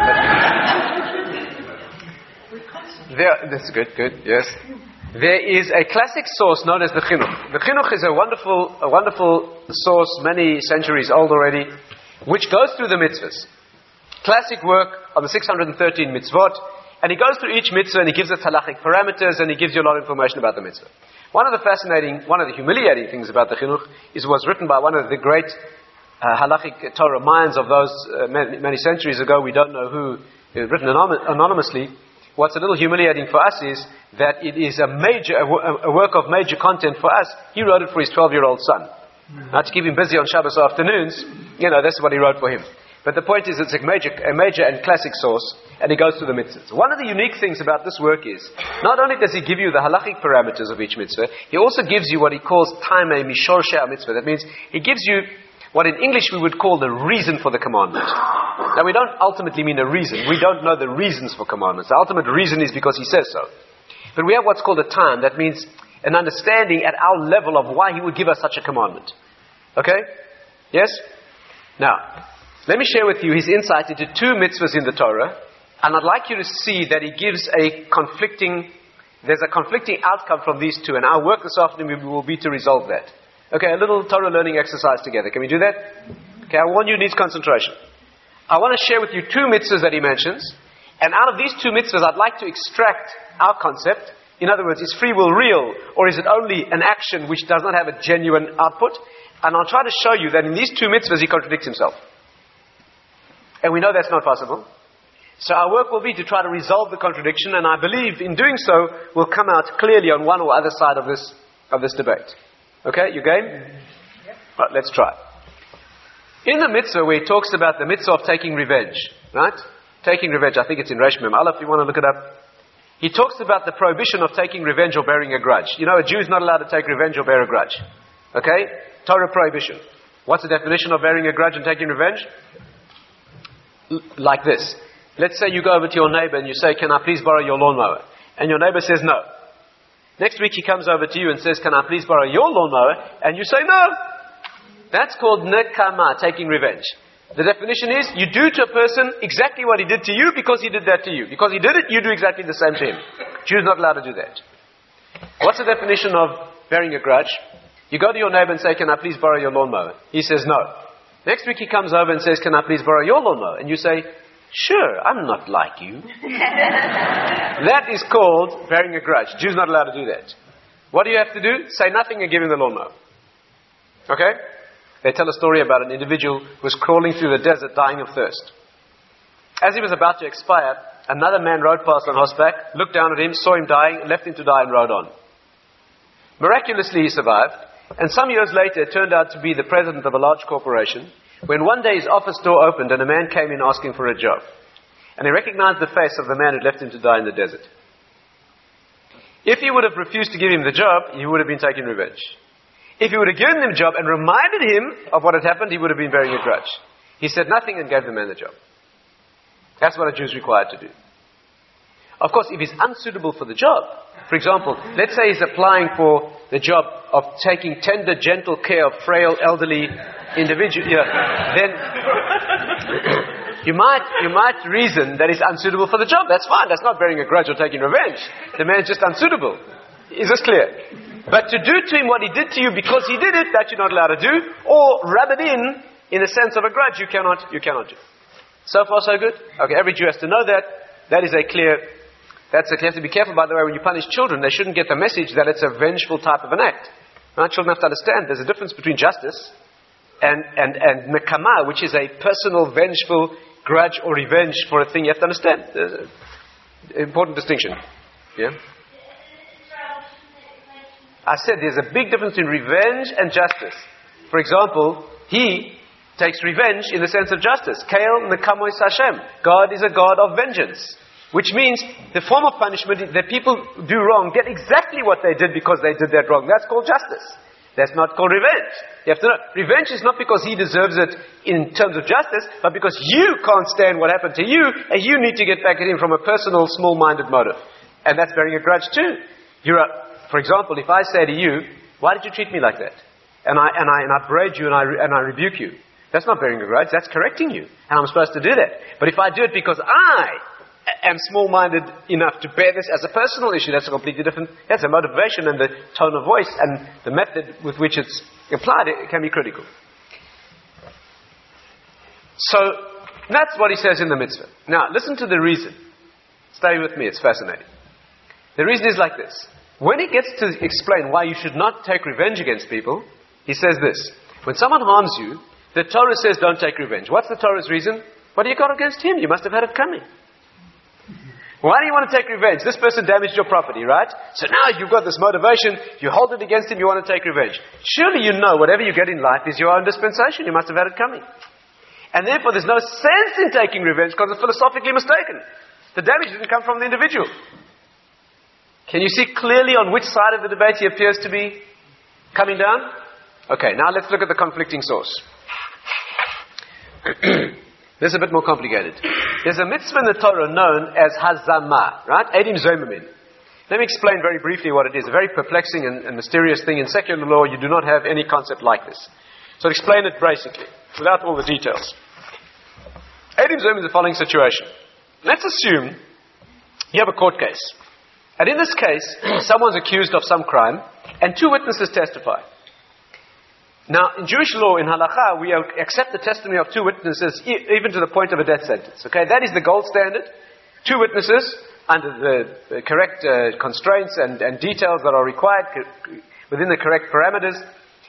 there, that's good, good, yes. There is a classic source known as the Chinuch. The Chinuch is a wonderful, a wonderful source, many centuries old already, which goes through the mitzvahs. Classic work on the six hundred thirteen mitzvot, and he goes through each mitzvah and he gives it halachic parameters and he gives you a lot of information about the mitzvah. One of the fascinating, one of the humiliating things about the Chinuch is was written by one of the great uh, halachic Torah minds of those uh, many, many centuries ago. We don't know who, uh, written anon- anonymously. What's a little humiliating for us is that it is a major, a, a work of major content for us. He wrote it for his twelve-year-old son. Mm-hmm. Now, to keep him busy on Shabbos afternoons, you know, that's what he wrote for him. But the point is, it's a major, a major and classic source, and it goes through the mitzvahs. One of the unique things about this work is, not only does he give you the halachic parameters of each mitzvah, he also gives you what he calls taimei mishor she'ah mitzvah. That means he gives you what in English we would call the reason for the commandment. Now, we don't ultimately mean a reason. We don't know the reasons for commandments. The ultimate reason is because he says so. But we have what's called a time. That means an understanding at our level of why he would give us such a commandment. Okay? Yes? Now, let me share with you his insight into two mitzvahs in the Torah, and I'd like you to see that he gives a conflicting, there's a conflicting outcome from these two, and our work this afternoon will be to resolve that. Okay, a little Torah learning exercise together. Can we do that? Okay, I warn you, it needs concentration. I want to share with you two mitzvahs that he mentions, And out of these two mitzvahs, I'd like to extract our concept. In other words, is free will real, or is it only an action which does not have a genuine output? And I'll try to show you that in these two mitzvahs, he contradicts himself. And we know that's not possible. So our work will be to try to resolve the contradiction, and I believe in doing so, we'll come out clearly on one or other side of this, of this debate. Okay, you game? Yep. Right, let's try. In the mitzvah where he talks about the mitzvah of taking revenge, right? Taking revenge, I think it's in Reish Mem Aleph, if you want to look it up. He talks about the prohibition of taking revenge or bearing a grudge. You know, a Jew is not allowed to take revenge or bear a grudge. Okay? Torah prohibition. What's the definition of bearing a grudge and taking revenge? L- like this. Let's say you go over to your neighbor and you say, can I please borrow your lawnmower? And your neighbor says no. Next week he comes over to you and says, can I please borrow your lawnmower? And you say no. That's called nekama, taking revenge. The definition is, you do to a person exactly what he did to you because he did that to you. Because he did it, you do exactly the same to him. Jews not allowed to do that. What's the definition of bearing a grudge? You go to your neighbor and say, can I please borrow your lawnmower? He says no. Next week he comes over and says, can I please borrow your lawnmower? And you say, sure, I'm not like you. That is called bearing a grudge. Jews not allowed to do that. What do you have to do? Say nothing and give him the lawnmower. Okay? They tell a story about an individual who was crawling through the desert dying of thirst. As he was about to expire, another man rode past on horseback, looked down at him, saw him dying, left him to die and rode on. Miraculously he survived, and some years later it turned out to be the president of a large corporation, when one day his office door opened and a man came in asking for a job. And he recognized the face of the man who left him to die in the desert. If he would have refused to give him the job, he would have been taking revenge. If he would have given him the job and reminded him of what had happened, he would have been bearing a grudge. He said nothing and gave the man the job. That's what a Jew is required to do. Of course, if he's unsuitable for the job, for example, let's say he's applying for the job of taking tender, gentle care of frail, elderly individuals, yeah, then you might you might reason that he's unsuitable for the job. That's fine. That's not bearing a grudge or taking revenge. The man's just unsuitable. Is this clear? But to do to him what he did to you because he did it, that you're not allowed to do, or rub it in, in the sense of a grudge, you cannot, you cannot do. So far, so good? Okay, every Jew has to know that. That is a clear, that's a, you have to be careful, by the way, when you punish children, they shouldn't get the message that it's a vengeful type of an act. Right? Children have to understand there's a difference between justice and, and, and nekama, which is a personal, vengeful grudge or revenge for a thing. You have to understand. There's an important distinction. Yeah? I said there's a big difference between revenge and justice. For example, he takes revenge in the sense of justice. Kael nekamois Hashem. God is a God of vengeance. Which means the form of punishment that people do wrong get exactly what they did because they did that wrong. That's called justice. That's not called revenge. You have to know, revenge is not because he deserves it in terms of justice, but because you can't stand what happened to you, and you need to get back at him from a personal, small-minded motive. And that's bearing a grudge too. You're a For example, if I say to you, why did you treat me like that? And I, and I, and I braid you and I, and I rebuke you. That's not bearing a grudge, that's correcting you. And I'm supposed to do that. But if I do it because I am small-minded enough to bear this as a personal issue, that's a completely different, that's a motivation and the tone of voice and the method with which it's applied, it can be critical. So, that's what he says in the mitzvah. Now, listen to the reason. Stay with me, it's fascinating. The reason is like this. When he gets to explain why you should not take revenge against people, he says this. When someone harms you, the Torah says don't take revenge. What's the Torah's reason? What do you got against him? You must have had it coming. Why do you want to take revenge? This person damaged your property, right? So now you've got this motivation, you hold it against him, you want to take revenge. Surely you know whatever you get in life is your own dispensation. You must have had it coming. And therefore there's no sense in taking revenge because it's philosophically mistaken. The damage didn't come from the individual. Can you see clearly on which side of the debate he appears to be coming down? Okay, now let's look at the conflicting source. This is a bit more complicated. There's a mitzvah in the Torah known as Hazamah, right? Edim Zomamin. Let me explain very briefly what it is. A very perplexing and, and mysterious thing. In secular law, you do not have any concept like this. So I'll explain it basically, without all the details. Edim Zomamin is the following situation. Let's assume you have a court case. And in this case, someone's accused of some crime, and two witnesses testify. Now, in Jewish law, in halakha, we accept the testimony of two witnesses, e- even to the point of a death sentence. Okay, that is the gold standard. two witnesses under the, the correct uh, constraints and, and details that are required co- within the correct parameters.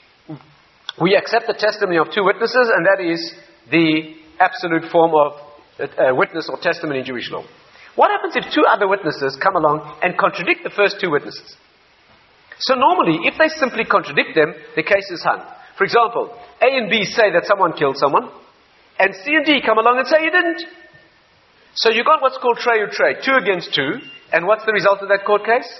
We accept the testimony of two witnesses, and that is the absolute form of uh, witness or testimony in Jewish law. What happens if two other witnesses come along and contradict the first two witnesses? So normally, if they simply contradict them, the case is hung. For example, A and B say that someone killed someone, and C and D come along and say you didn't. So you got what's called trey utrey, two against two, and what's the result of that court case?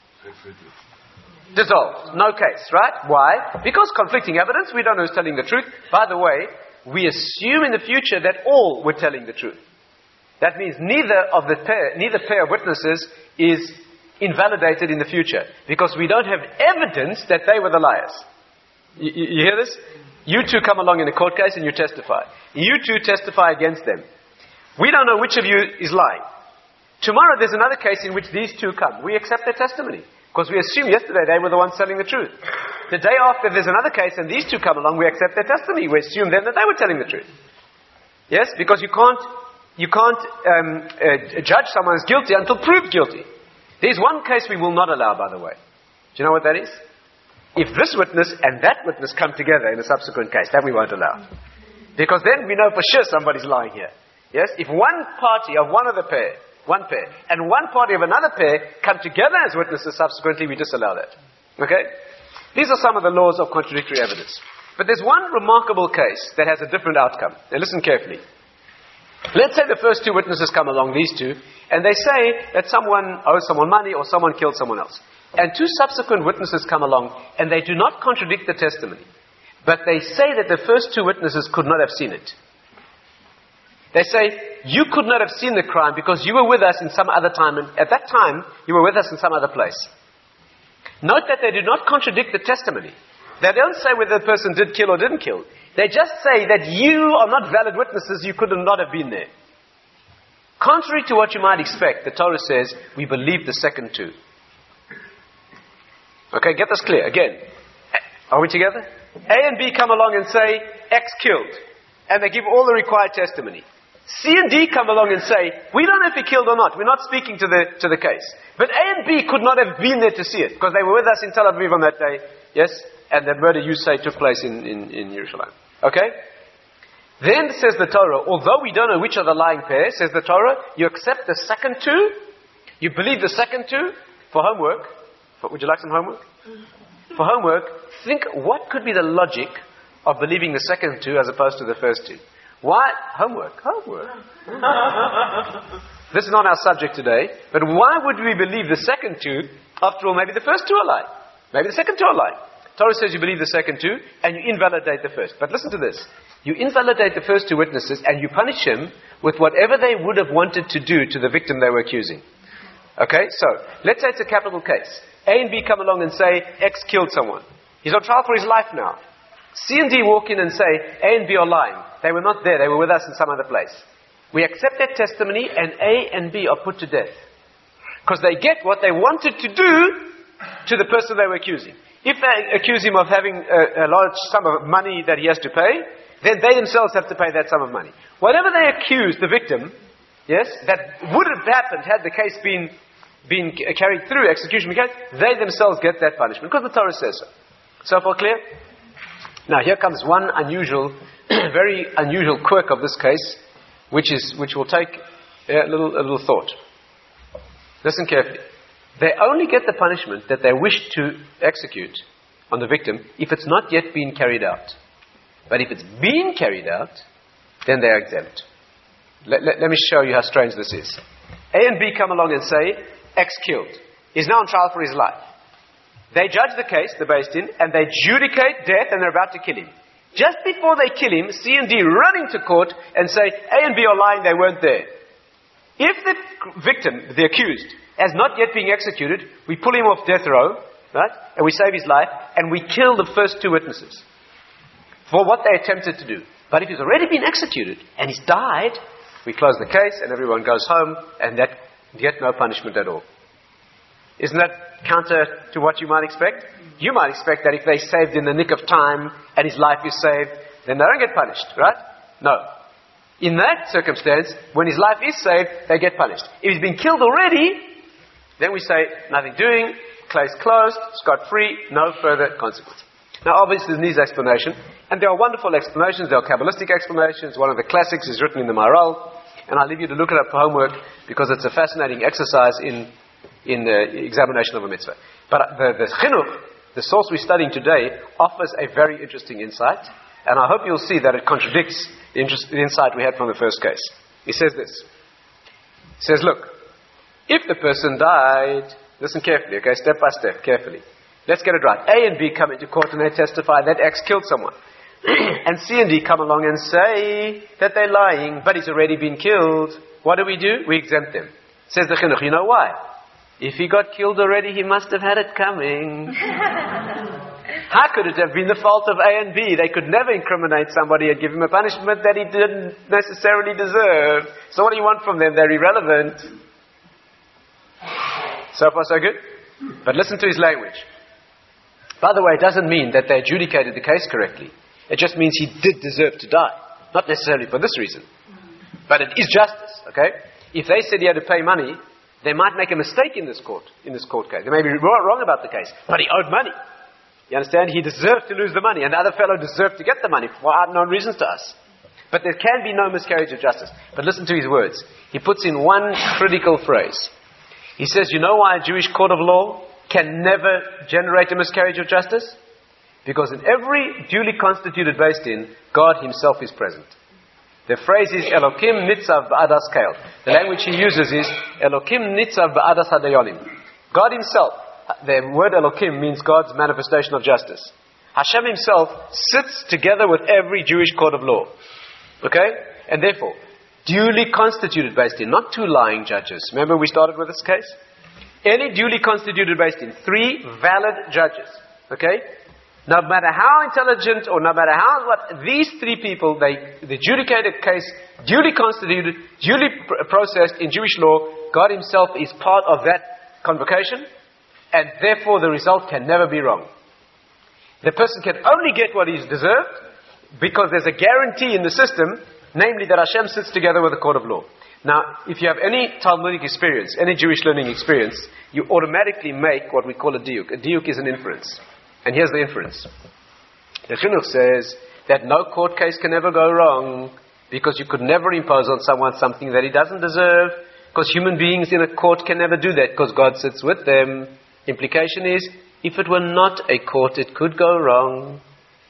Dissolved. No case, right? Why? Because conflicting evidence, we don't know who's telling the truth. By the way, we assume in the future that all were telling the truth. That means neither of the pair, neither pair of witnesses is invalidated in the future, because we don't have evidence that they were the liars. You, you, you hear this? You two come along in a court case and you testify. You two testify against them. We don't know which of you is lying. Tomorrow there's another case in which these two come. We accept their testimony, because we assume yesterday they were the ones telling the truth. The day after there's another case and these two come along, we accept their testimony. We assume then that they were telling the truth. Yes? Because you can't, you can't um, uh, judge someone as guilty until proved guilty. There's one case we will not allow, by the way. Do you know what that is? If this witness and that witness come together in a subsequent case, that we won't allow. Because then we know for sure somebody's lying here. Yes? If one party of one of the pair, one pair, and one party of another pair come together as witnesses subsequently, we disallow that. Okay? These are some of the laws of contradictory evidence. But there's one remarkable case that has a different outcome. Now listen carefully. Let's say the first two witnesses come along, these two, and they say that someone owes someone money or someone killed someone else. And two subsequent witnesses come along, and they do not contradict the testimony. But they say that the first two witnesses could not have seen it. They say, you could not have seen the crime because you were with us in some other time, and at that time, you were with us in some other place. Note that they do not contradict the testimony. They don't say whether the person did kill or didn't kill. They just say that you are not valid witnesses, you could not have been there. Contrary to what you might expect, the Torah says, we believe the second two. Okay, get this clear. Again, are we together? A and B come along and say, X killed. And they give all the required testimony. C and D come along and say, we don't know if he killed or not. We're not speaking to the, to the case. But A and B could not have been there to see it, because they were with us in Tel Aviv on that day. Yes? And the murder you say took place in, in, in Jerusalem. Okay? Then says the Torah, although we don't know which are the lying pair, says the Torah, you accept the second two, you believe the second two. For homework, for, would you like some homework? For homework, think what could be the logic of believing the second two as opposed to the first two. Why? Homework. Homework. This is not our subject today, but why would we believe the second two? After all, maybe the first two are lying. Maybe the second two are lying. Torah says you believe the second two, and you invalidate the first. But listen to this. You invalidate the first two witnesses, and you punish him with whatever they would have wanted to do to the victim they were accusing. Okay, so, let's say it's a capital case. A and B come along and say, X killed someone. He's on trial for his life now. C and D walk in and say, A and B are lying. They were not there, they were with us in some other place. We accept that testimony, and A and B are put to death. Because they get what they wanted to do to the person they were accusing. If they accuse him of having a, a large sum of money that he has to pay, then they themselves have to pay that sum of money. Whatever they accuse the victim, yes, that would have happened had the case been, been carried through, execution case, they themselves get that punishment, because the Torah says so. So far clear? Now here comes one unusual, very unusual quirk of this case, which is which will take a little, a little thought. Listen carefully. They only get the punishment that they wish to execute on the victim if it's not yet been carried out. But if it's been carried out, then they are exempt. Let, let, let me show you how strange this is. A and B come along and say, X killed. He's now on trial for his life. They judge the case, the Beis Din, and they adjudicate death, and they're about to kill him. Just before they kill him, C and D run into court and say, A and B are lying, they weren't there. If the victim, the accused, has not yet been executed, we pull him off death row, right? And we save his life, and we kill the first two witnesses for what they attempted to do. But if he's already been executed, and he's died, we close the case, and everyone goes home, and that get no punishment at all. Isn't that counter to what you might expect? You might expect that if they saved in the nick of time, and his life is saved, then they don't get punished, right? No. In that circumstance, when his life is saved, they get punished. If he's been killed already, then we say, nothing doing, case closed, scot-free, no further consequence. Now obviously this needs explanation, and there are wonderful explanations, there are Kabbalistic explanations. One of the classics is written in the Maharal, and I'll leave you to look it up for homework, because it's a fascinating exercise in, in the examination of a mitzvah. But the, the chinuch, the source we're studying today, offers a very interesting insight, and I hope you'll see that it contradicts the, interest, the insight we had from the first case. He says this. He says, look, if the person died, listen carefully, okay, step by step, carefully. Let's get it right. A and B come into court and they testify that X killed someone. And C and D come along and say that they're lying, but he's already been killed. What do we do? We exempt them. Says the chinuch, you know why? If he got killed already, he must have had it coming. How could it have been the fault of A and B? They could never incriminate somebody and give him a punishment that he didn't necessarily deserve. So what do you want from them? They're irrelevant. So far, so good? But listen to his language. By the way, it doesn't mean that they adjudicated the case correctly. It just means he did deserve to die. Not necessarily for this reason. But it is justice, okay? If they said he had to pay money, they might make a mistake in this court, in this court case. They may be wrong about the case, but he owed money. You understand? He deserved to lose the money, and the other fellow deserved to get the money for unknown reasons to us. But there can be no miscarriage of justice. But listen to his words. He puts in one critical phrase. He says, you know why a Jewish court of law can never generate a miscarriage of justice? Because in every duly constituted Beis Din, God himself is present. The phrase is Elokim nitzav ba'adas kael. The language he uses is Elokim nitzav ba'adas hadayonim. God himself, the word Elokim means God's manifestation of justice. Hashem himself sits together with every Jewish court of law. Okay? And therefore, duly constituted Beis Din, not two lying judges. Remember we started with this case? Any duly constituted Beis Din, three valid judges. Okay? No matter how intelligent or no matter how what, these three people, they, they adjudicate a case, duly constituted, duly pr- processed in Jewish law. God himself is part of that convocation, and therefore the result can never be wrong. The person can only get what he's deserved because there's a guarantee in the system, namely that Hashem sits together with a court of law. Now, if you have any Talmudic experience, any Jewish learning experience, you automatically make what we call a diuk. A diuk is an inference. And here's the inference. The chinuch says that no court case can ever go wrong because you could never impose on someone something that he doesn't deserve, because human beings in a court can never do that because God sits with them. Implication is, if it were not a court, it could go wrong.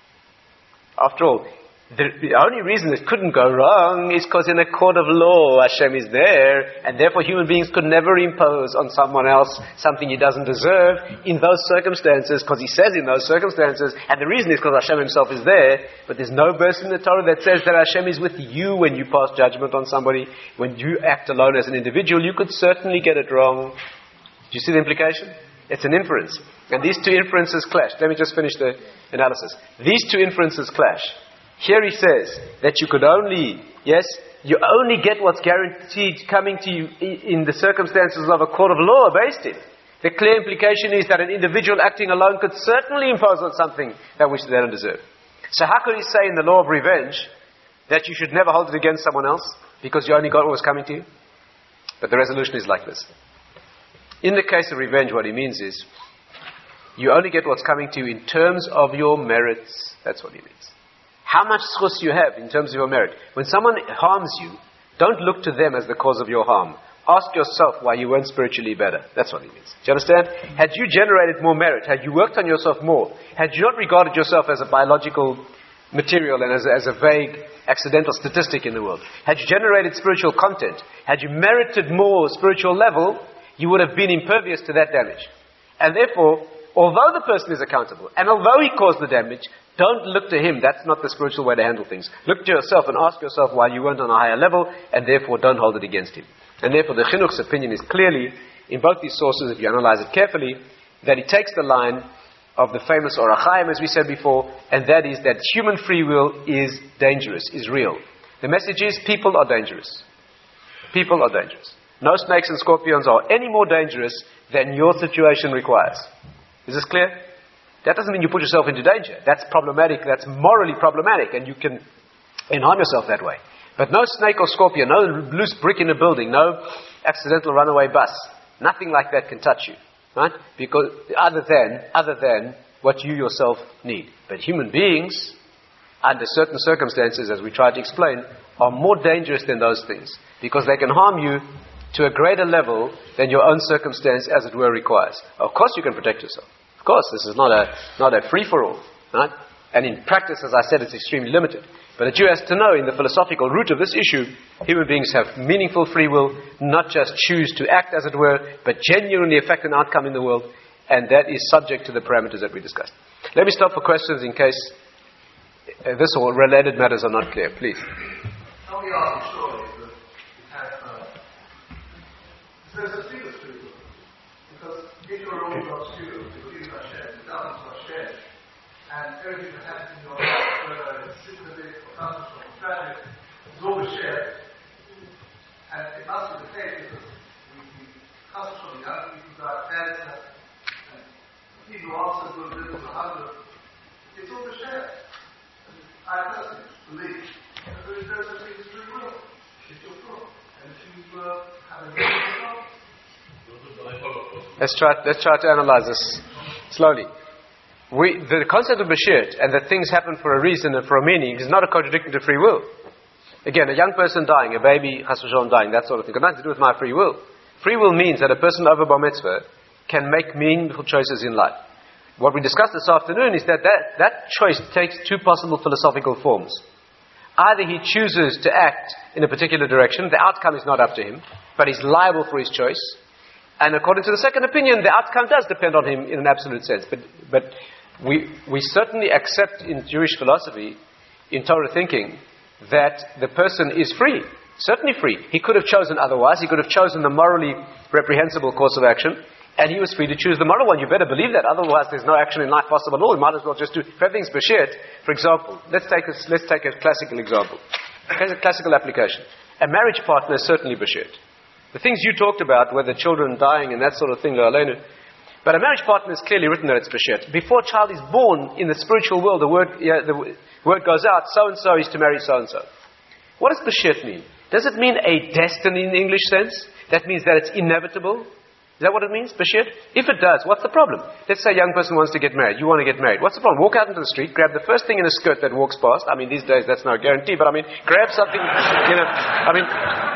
After all, the, the only reason it couldn't go wrong is because in a court of law, Hashem is there, and therefore human beings could never impose on someone else something he doesn't deserve in those circumstances, because he says in those circumstances, and the reason is because Hashem himself is there, but there's no verse in the Torah that says that Hashem is with you when you pass judgment on somebody. When you act alone as an individual, you could certainly get it wrong. Do you see the implication? It's an inference. And these two inferences clash. Let me just finish the analysis. These two inferences clash. Here he says that you could only, yes, you only get what's guaranteed coming to you in the circumstances of a court of law based in. The clear implication is that an individual acting alone could certainly impose on something that which they don't deserve. So how could he say in the law of revenge that you should never hold it against someone else because you only got what was coming to you? But the resolution is like this. In the case of revenge, what he means is you only get what's coming to you in terms of your merits. That's what he means. How much schus you have in terms of your merit. When someone harms you, don't look to them as the cause of your harm. Ask yourself why you weren't spiritually better. That's what he means. Do you understand? Had you generated more merit, had you worked on yourself more, had you not regarded yourself as a biological material and as a, as a vague, accidental statistic in the world, had you generated spiritual content, had you merited more spiritual level, you would have been impervious to that damage. And therefore, although the person is accountable, and although he caused the damage, don't look to him. That's not the spiritual way to handle things. Look to yourself and ask yourself why you weren't on a higher level, and therefore don't hold it against him. And therefore the chinuch's opinion is clearly, in both these sources, if you analyze it carefully, that he takes the line of the famous Or HaChaim, as we said before, and that is that human free will is dangerous, is real. The message is, people are dangerous. People are dangerous. No snakes and scorpions are any more dangerous than your situation requires. Is this clear? That doesn't mean you put yourself into danger. That's problematic. That's morally problematic, and you can harm yourself that way. But no snake or scorpion, no loose brick in a building, no accidental runaway bus. Nothing like that can touch you. Right? Because other than, other than what you yourself need. But human beings, under certain circumstances, as we tried to explain, are more dangerous than those things. Because they can harm you to a greater level than your own circumstance, as it were, requires. Of course you can protect yourself. Of course, this is not a not a free-for-all. Right? And in practice, as I said, it's extremely limited. But a Jew has to know, in the philosophical root of this issue, human beings have meaningful free will, not just choose to act, as it were, but genuinely affect an outcome in the world, and that is subject to the parameters that we discussed. Let me stop for questions in case uh, this or related matters are not clear. Please. Tell me, are you sure that you have, uh, there's a student free will? Because if your rules are student, your feelings are shared, your doubts are shared, and everything that happens in your life, whether it's sympathy or catastrophe or tragic, is always shared. And it must be the case because we, we catastrophe, young people die of cancer, and people who also do live with a hundred, it's always shared. And I personally believe that there is no such thing as free will. It's your fault. And if you uh, have a good result, Let's try, let's try to analyze this slowly. We, the concept of Bashir and that things happen for a reason and for a meaning is not a contradiction to free will. Again, a young person dying, a baby, Chas v'shalom, dying, that sort of thing, got nothing to do with my free will. Free will means that a person over bar mitzvah can make meaningful choices in life. What we discussed this afternoon is that that, that choice takes two possible philosophical forms. Either he chooses to act in a particular direction, the outcome is not up to him, but he's liable for his choice. And according to the second opinion, the outcome does depend on him in an absolute sense. But but we we certainly accept in Jewish philosophy, in Torah thinking, that the person is free. Certainly free. He could have chosen otherwise. He could have chosen the morally reprehensible course of action. And he was free to choose the moral one. You better believe that. Otherwise, there's no action in life possible at all. You might as well just do... If everything's bashert, for example, let's take a, let's take a classical example. Here's a classical application. A marriage partner is certainly bashert. The things you talked about, whether children dying and that sort of thing, but a marriage partner is clearly written that it's bashert. Before a child is born in the spiritual world, the word, yeah, the word goes out, so-and-so is to marry so-and-so. What does bashert mean? Does it mean a destiny in the English sense? That means that it's inevitable? Is that what it means, bashert? If it does, what's the problem? Let's say a young person wants to get married. You want to get married. What's the problem? Walk out into the street, grab the first thing in a skirt that walks past. I mean, these days that's no guarantee, but I mean, grab something, you know, I mean,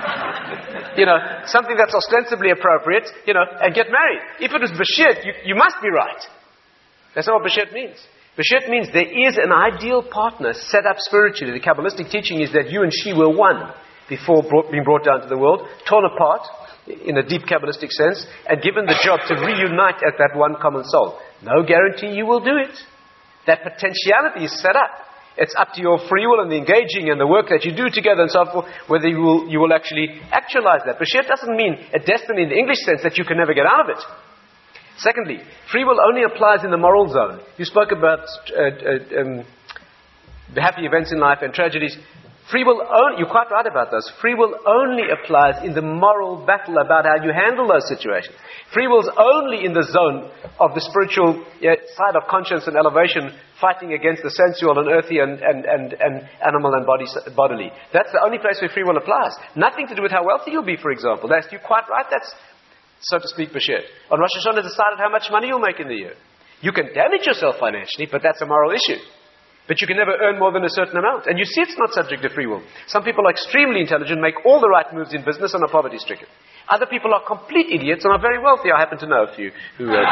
you know, something that's ostensibly appropriate, you know, and get married. If it is bashert, you, you must be right. That's not what bashert means. Bashert means there is an ideal partner set up spiritually. The Kabbalistic teaching is that you and she were one before brought, being brought down to the world, torn apart in a deep Kabbalistic sense, and given the job to reunite as that one common soul. No guarantee you will do it. That potentiality is set up. It's up to your free will and the engaging and the work that you do together and so forth, whether you will, you will actually actualize that. Bashert doesn't mean a destiny in the English sense that you can never get out of it. Secondly, free will only applies in the moral zone. You spoke about uh, uh, um, the happy events in life and tragedies. Free will only, you're quite right about this, free will only applies in the moral battle about how you handle those situations. Free will is only in the zone of the spiritual yeah, side of conscience and elevation, fighting against the sensual and earthy and, and, and, and animal and body, bodily. That's the only place where free will applies. Nothing to do with how wealthy you'll be, for example. That's, you're quite right, that's, so to speak, bashert. On Rosh Hashanah decided how much money you'll make in the year. You can damage yourself financially, but that's a moral issue. But you can never earn more than a certain amount. And you see it's not subject to free will. Some people are extremely intelligent, make all the right moves in business and are poverty-stricken. Other people are complete idiots and are very wealthy. I happen to know a few who... Uh,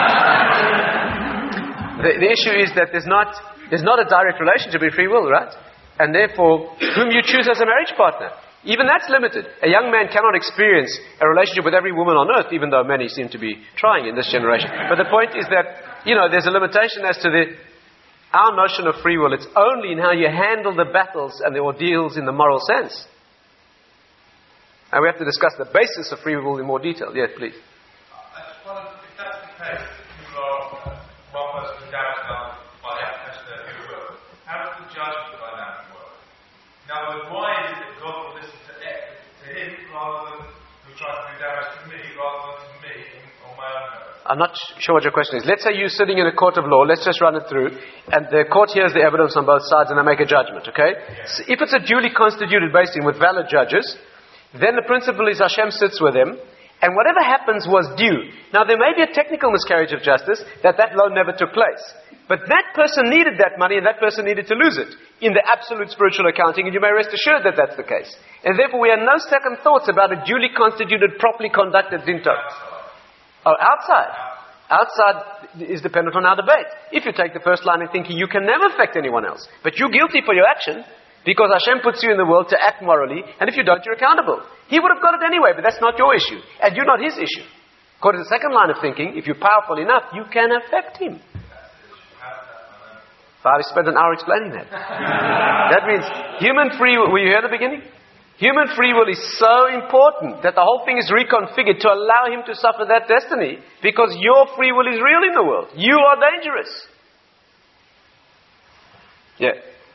the, the issue is that there's not, there's not a direct relationship with free will, right? And therefore, whom you choose as a marriage partner. Even that's limited. A young man cannot experience a relationship with every woman on earth, even though many seem to be trying in this generation. But the point is that, you know, there's a limitation as to the... Our notion of free will, it's only in how you handle the battles and the ordeals in the moral sense. And we have to discuss the basis of free will in more detail. Yes, please. Well, if that's the case, people are uh, one person damaged done by the application of their free will. How does the judgment dynamic work? In other words, why is it that God will listen to, to him rather than who tries to do damage to me rather than to me on my own merit? I'm not sure what your question is. Let's say you're sitting in a court of law. Let's just run it through. And the court hears the evidence on both sides and they make a judgment, okay? So if it's a duly constituted basin with valid judges, then the principle is Hashem sits with them, and whatever happens was due. Now, there may be a technical miscarriage of justice that that loan never took place. But that person needed that money and that person needed to lose it in the absolute spiritual accounting, and you may rest assured that that's the case. And therefore, we have no second thoughts about a duly constituted, properly conducted dinto. Oh, outside. Outside is dependent on our debate. If you take the first line and thinking you can never affect anyone else, but you're guilty for your action, because Hashem puts you in the world to act morally, and if you don't, you're accountable. He would have got it anyway, but that's not your issue, and you're not his issue. According to the second line of thinking, if you're powerful enough, you can affect him. I spent an hour explaining that. That means human free will. Were you here at the beginning? Human free will is so important that the whole thing is reconfigured to allow him to suffer that destiny, because your free will is real in the world. You are dangerous. Yeah.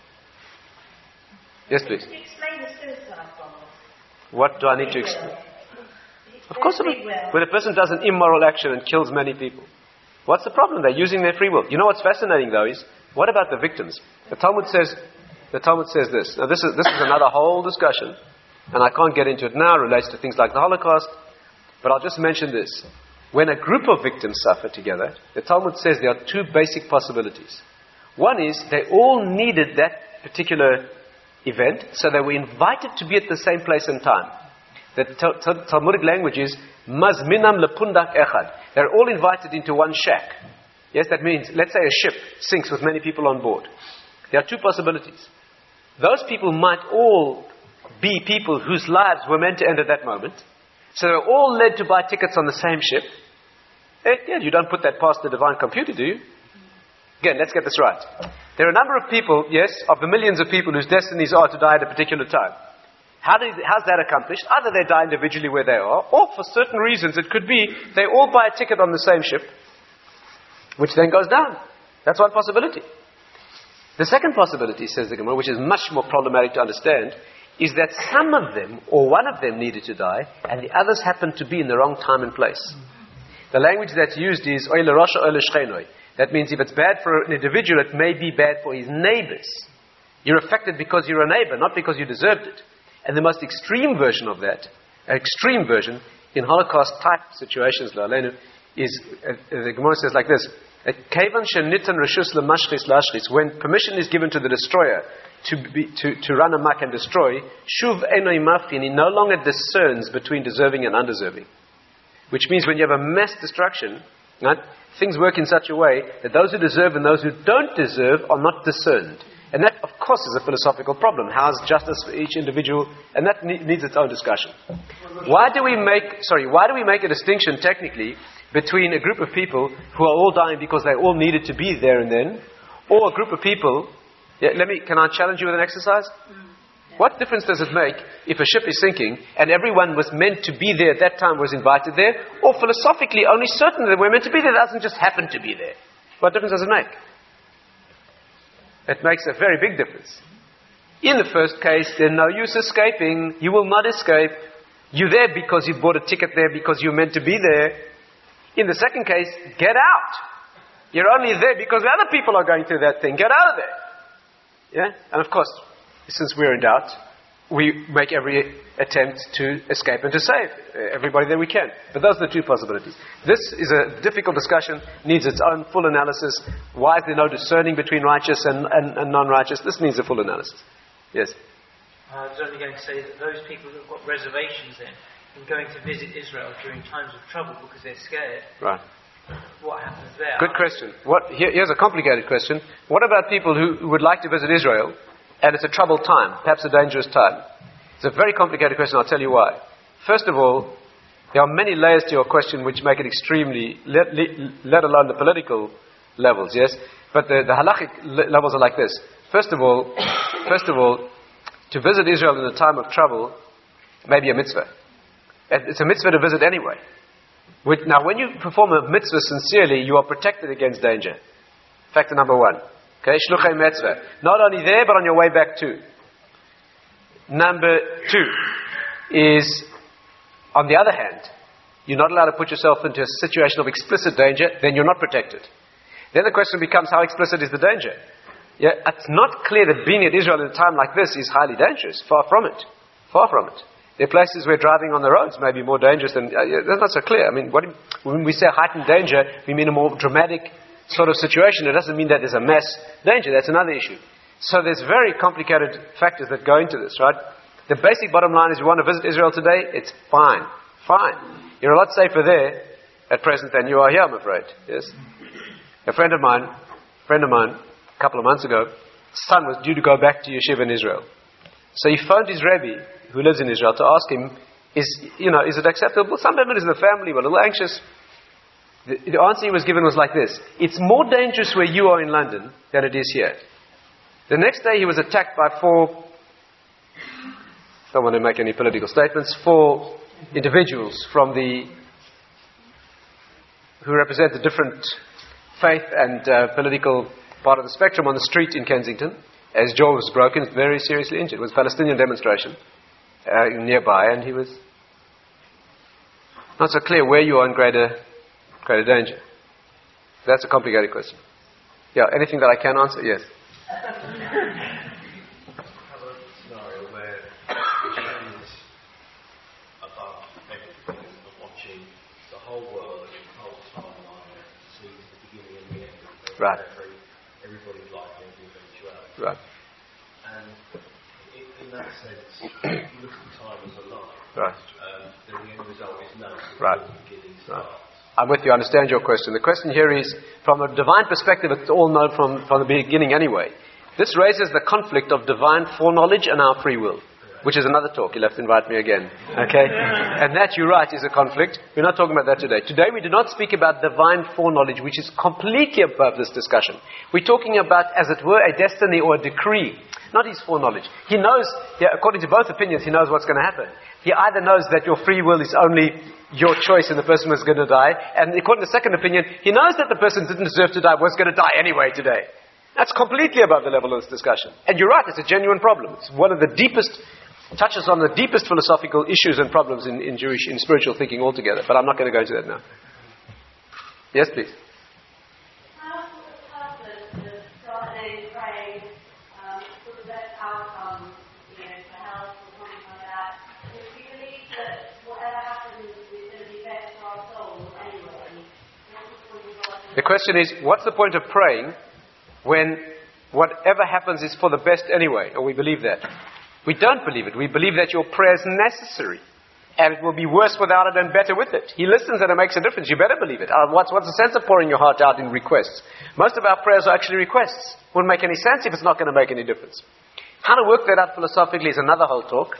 Yes, please. Can you explain the suicide bomb? What do I need to explain? Of course, when a person does an immoral action and kills many people, what's the problem? They're using their free will. You know what's fascinating though is, what about the victims? The Talmud says, the Talmud says this. Now this is this is another whole discussion, and I can't get into it now. It relates to things like the Holocaust, but I'll just mention this. When a group of victims suffer together, the Talmud says there are two basic possibilities. One is they all needed that particular event, so they were invited to be at the same place and time. The t- t- Talmudic language is mazminam lepundak echad. They're all invited into one shack. Yes, that means, let's say a ship sinks with many people on board. There are two possibilities. Those people might all be people whose lives were meant to end at that moment. So they're all led to buy tickets on the same ship. Eh, yeah, you don't put that past the divine computer, do you? Again, let's get this right. There are a number of people, yes, of the millions of people whose destinies are to die at a particular time. How do, how's that accomplished? Either they die individually where they are, or for certain reasons it could be they all buy a ticket on the same ship, which then goes down. That's one possibility. The second possibility, says the Gemara, which is much more problematic to understand, is that some of them, or one of them, needed to die, and the others happened to be in the wrong time and place. The language that's used is oile rosha oile shchenoi. That means if it's bad for an individual, it may be bad for his neighbors. You're affected because you're a neighbor, not because you deserved it. And the most extreme version of that, an extreme version, in Holocaust-type situations, is, uh, the Gemara says like this, when permission is given to the destroyer to, be, to, to run amok and destroy, shuv enoi mafkin, he no longer discerns between deserving and undeserving. Which means when you have a mass destruction, right, things work in such a way that those who deserve and those who don't deserve are not discerned. And that, of course, is a philosophical problem. How's justice for each individual? And that ne- needs its own discussion. Why do we make, sorry, why do we make a distinction technically between a group of people who are all dying because they all needed to be there and then, or a group of people, yeah, let me, can I challenge you with an exercise? What difference does it make if a ship is sinking and everyone was meant to be there at that time was invited there, or philosophically only certain that were meant to be there doesn't just happen to be there? What difference does it make? It makes a very big difference. In the first case, there's no use escaping. You will not escape. You're there because you bought a ticket there because you're meant to be there. In the second case, get out. You're only there because the other people are going through that thing. Get out of there. Yeah? And of course, since we're in doubt, we make every attempt to escape and to save everybody that we can. But those are the two possibilities. This is a difficult discussion, needs its own full analysis. Why is there no discerning between righteous and, and, and non-righteous? This needs a full analysis. Yes? Uh, I was only going to say that those people who have got reservations then, in going to visit Israel during times of trouble because they're scared, right. What happens there? Good question. What, here, here's a complicated question. What about people who would like to visit Israel and it's a troubled time, perhaps a dangerous time? It's a very complicated question, I'll tell you why. First of all, there are many layers to your question which make it extremely, let, let alone the political levels, yes? But the, the halachic levels are like this. First of all, first of all, to visit Israel in a time of trouble may be a mitzvah. It's a mitzvah to visit anyway. Now, when you perform a mitzvah sincerely, you are protected against danger. Factor number one. Okay, shluchei mitzvah. Not only there, but on your way back too. Number two is, on the other hand, you're not allowed to put yourself into a situation of explicit danger, then you're not protected. Then the question becomes, how explicit is the danger? Yeah, it's not clear that being in Israel at a time like this is highly dangerous. Far from it. Far from it. There are places where driving on the roads may be more dangerous than... Uh, yeah, that's not so clear. I mean, what do you, when we say heightened danger, we mean a more dramatic sort of situation. It doesn't mean that there's a mass danger. That's another issue. So there's very complicated factors that go into this, right? The basic bottom line is you want to visit Israel today, it's fine. Fine. You're a lot safer there at present than you are here, I'm afraid. Yes? A friend of mine, friend of mine, a couple of months ago, son was due to go back to yeshiva in Israel. So he phoned his Rebbe, who lives in Israel, to ask him, is, you know, is it acceptable? Some members in the family were a little anxious. The, the answer he was given was like this: it's more dangerous where you are in London than it is here. The next day he was attacked by four, don't want to make any political statements, four individuals from the, who represent the different faith and uh, political part of the spectrum on the street in Kensington. His jaw was broken, very seriously injured. It was a Palestinian demonstration uh, nearby, and he was not so clear where you are in greater, greater danger. That's a complicated question. Yeah, anything that I can answer? Yes. Have a scenario where the is above everything and watching the whole world and the whole timeline to see the beginning and the end of right. every, everybody's life and every eventuality. Right. And in, in that sense, if you look at time as a line, right. um, then the end result is no. Right. The beginning starts. Right. I'm with you, I understand your question. The question here is, from a divine perspective, it's all known from, from the beginning anyway. This raises the conflict of divine foreknowledge and our free will, which is another talk. You'll have to invite me again. Okay? And that, you're right, is a conflict. We're not talking about that today. Today we do not speak about divine foreknowledge, which is completely above this discussion. We're talking about, as it were, a destiny or a decree, not his foreknowledge. He knows, yeah, according to both opinions, he knows what's going to happen. He either knows that your free will is only your choice and the person was going to die, and according to the second opinion, he knows that the person didn't deserve to die, was going to die anyway today. That's completely above the level of this discussion. And you're right, it's a genuine problem. It's one of the deepest, touches on the deepest philosophical issues and problems in, in Jewish, in spiritual thinking altogether. But I'm not going to go into that now. Yes, please. How should a person that's starting praying um, for the best outcome, you know, for health or something like that, if we believe that whatever happens is going to be best for our soul anyway, what's the point of God? The question is, what's the point of praying when whatever happens is for the best anyway? Or we believe that. We don't believe it. We believe that your prayer is necessary. And it will be worse without it and better with it. He listens and it makes a difference. You better believe it. Uh, what's, what's the sense of pouring your heart out in requests? Most of our prayers are actually requests. Wouldn't make any sense if it's not going to make any difference. How to work that out philosophically is another whole talk.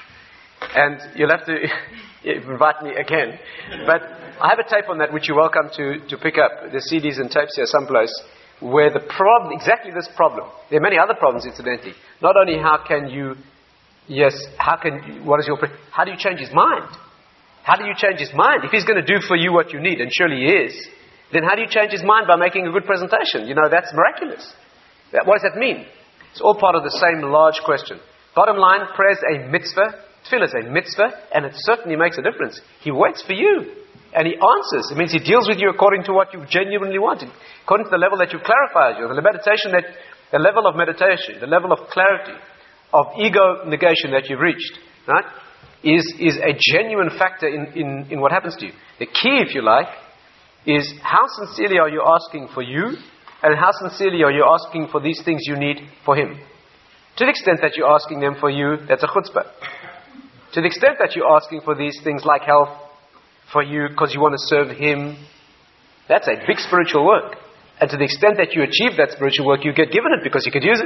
And you'll have to invite me again. But I have a tape on that which you're welcome to, to pick up. There's C Ds and tapes here someplace, where the problem, exactly this problem, there are many other problems incidentally. Not only how can you, yes, how can, what is your, how do you change his mind? How do you change his mind? If he's going to do for you what you need, and surely he is, then how do you change his mind? By making a good presentation. You know, that's miraculous. That, what does that mean? It's all part of the same large question. Bottom line, prayer is a mitzvah, tefillah is a mitzvah, and it certainly makes a difference. He waits for you. And he answers. It means he deals with you according to what you genuinely want. According to the level that you clarified you. The meditation that, the level of meditation, the level of clarity, of ego negation that you've reached, right, is, is a genuine factor in, in, in what happens to you. The key, if you like, is how sincerely are you asking for you, and how sincerely are you asking for these things you need for him. To the extent that you're asking them for you, that's a chutzpah. To the extent that you're asking for these things like health, for you because you want to serve him, that's a big spiritual work. And to the extent that you achieve that spiritual work, you get given it because you could use it.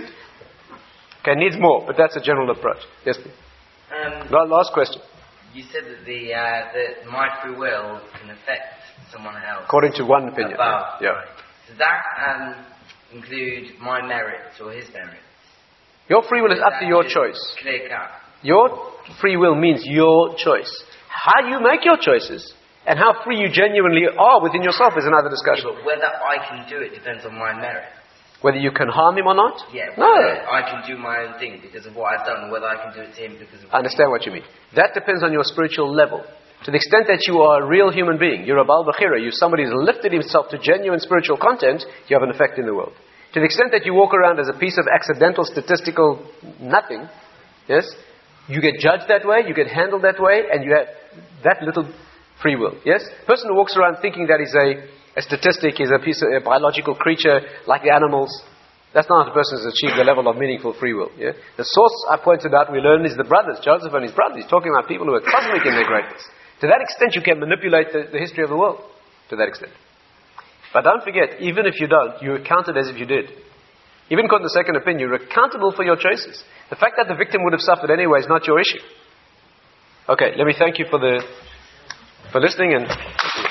Okay, needs more, but that's a general approach. Yes, please. Um, Last question. You said that the uh, that my free will can affect someone else. According to one opinion. Above, yeah. right. Does that um, include my merits or his merits? Your free will is Is up that to your just choice. Clear cut. Your free will means your choice. How you make your choices and how free you genuinely are within yourself is another discussion. Yeah, but whether I can do it depends on my merit. Whether you can harm him or not? Yeah, No. I can do my own thing because of what I've done, whether I can do it to him because of I understand what you mean. That depends on your spiritual level. To the extent that you are a real human being, you're a Baal Bechira, you're somebody who's lifted himself to genuine spiritual content, you have an effect in the world. To the extent that you walk around as a piece of accidental, statistical nothing, yes, you get judged that way, you get handled that way, and you have that little free will. Yes? The person who walks around thinking that he's a, a statistic, he's a piece of a biological creature like the animals, that's not how the person has achieved the level of meaningful free will. Yeah? The source I pointed out we learn is the brothers, Joseph and his brothers. He's talking about people who are cosmic in their greatness. To that extent you can manipulate the, the history of the world. To that extent. But don't forget, even if you don't, you're accounted as if you did. Even according to the second opinion, you're accountable for your choices. The fact that the victim would have suffered anyway is not your issue. Okay, let me thank you for the for listening and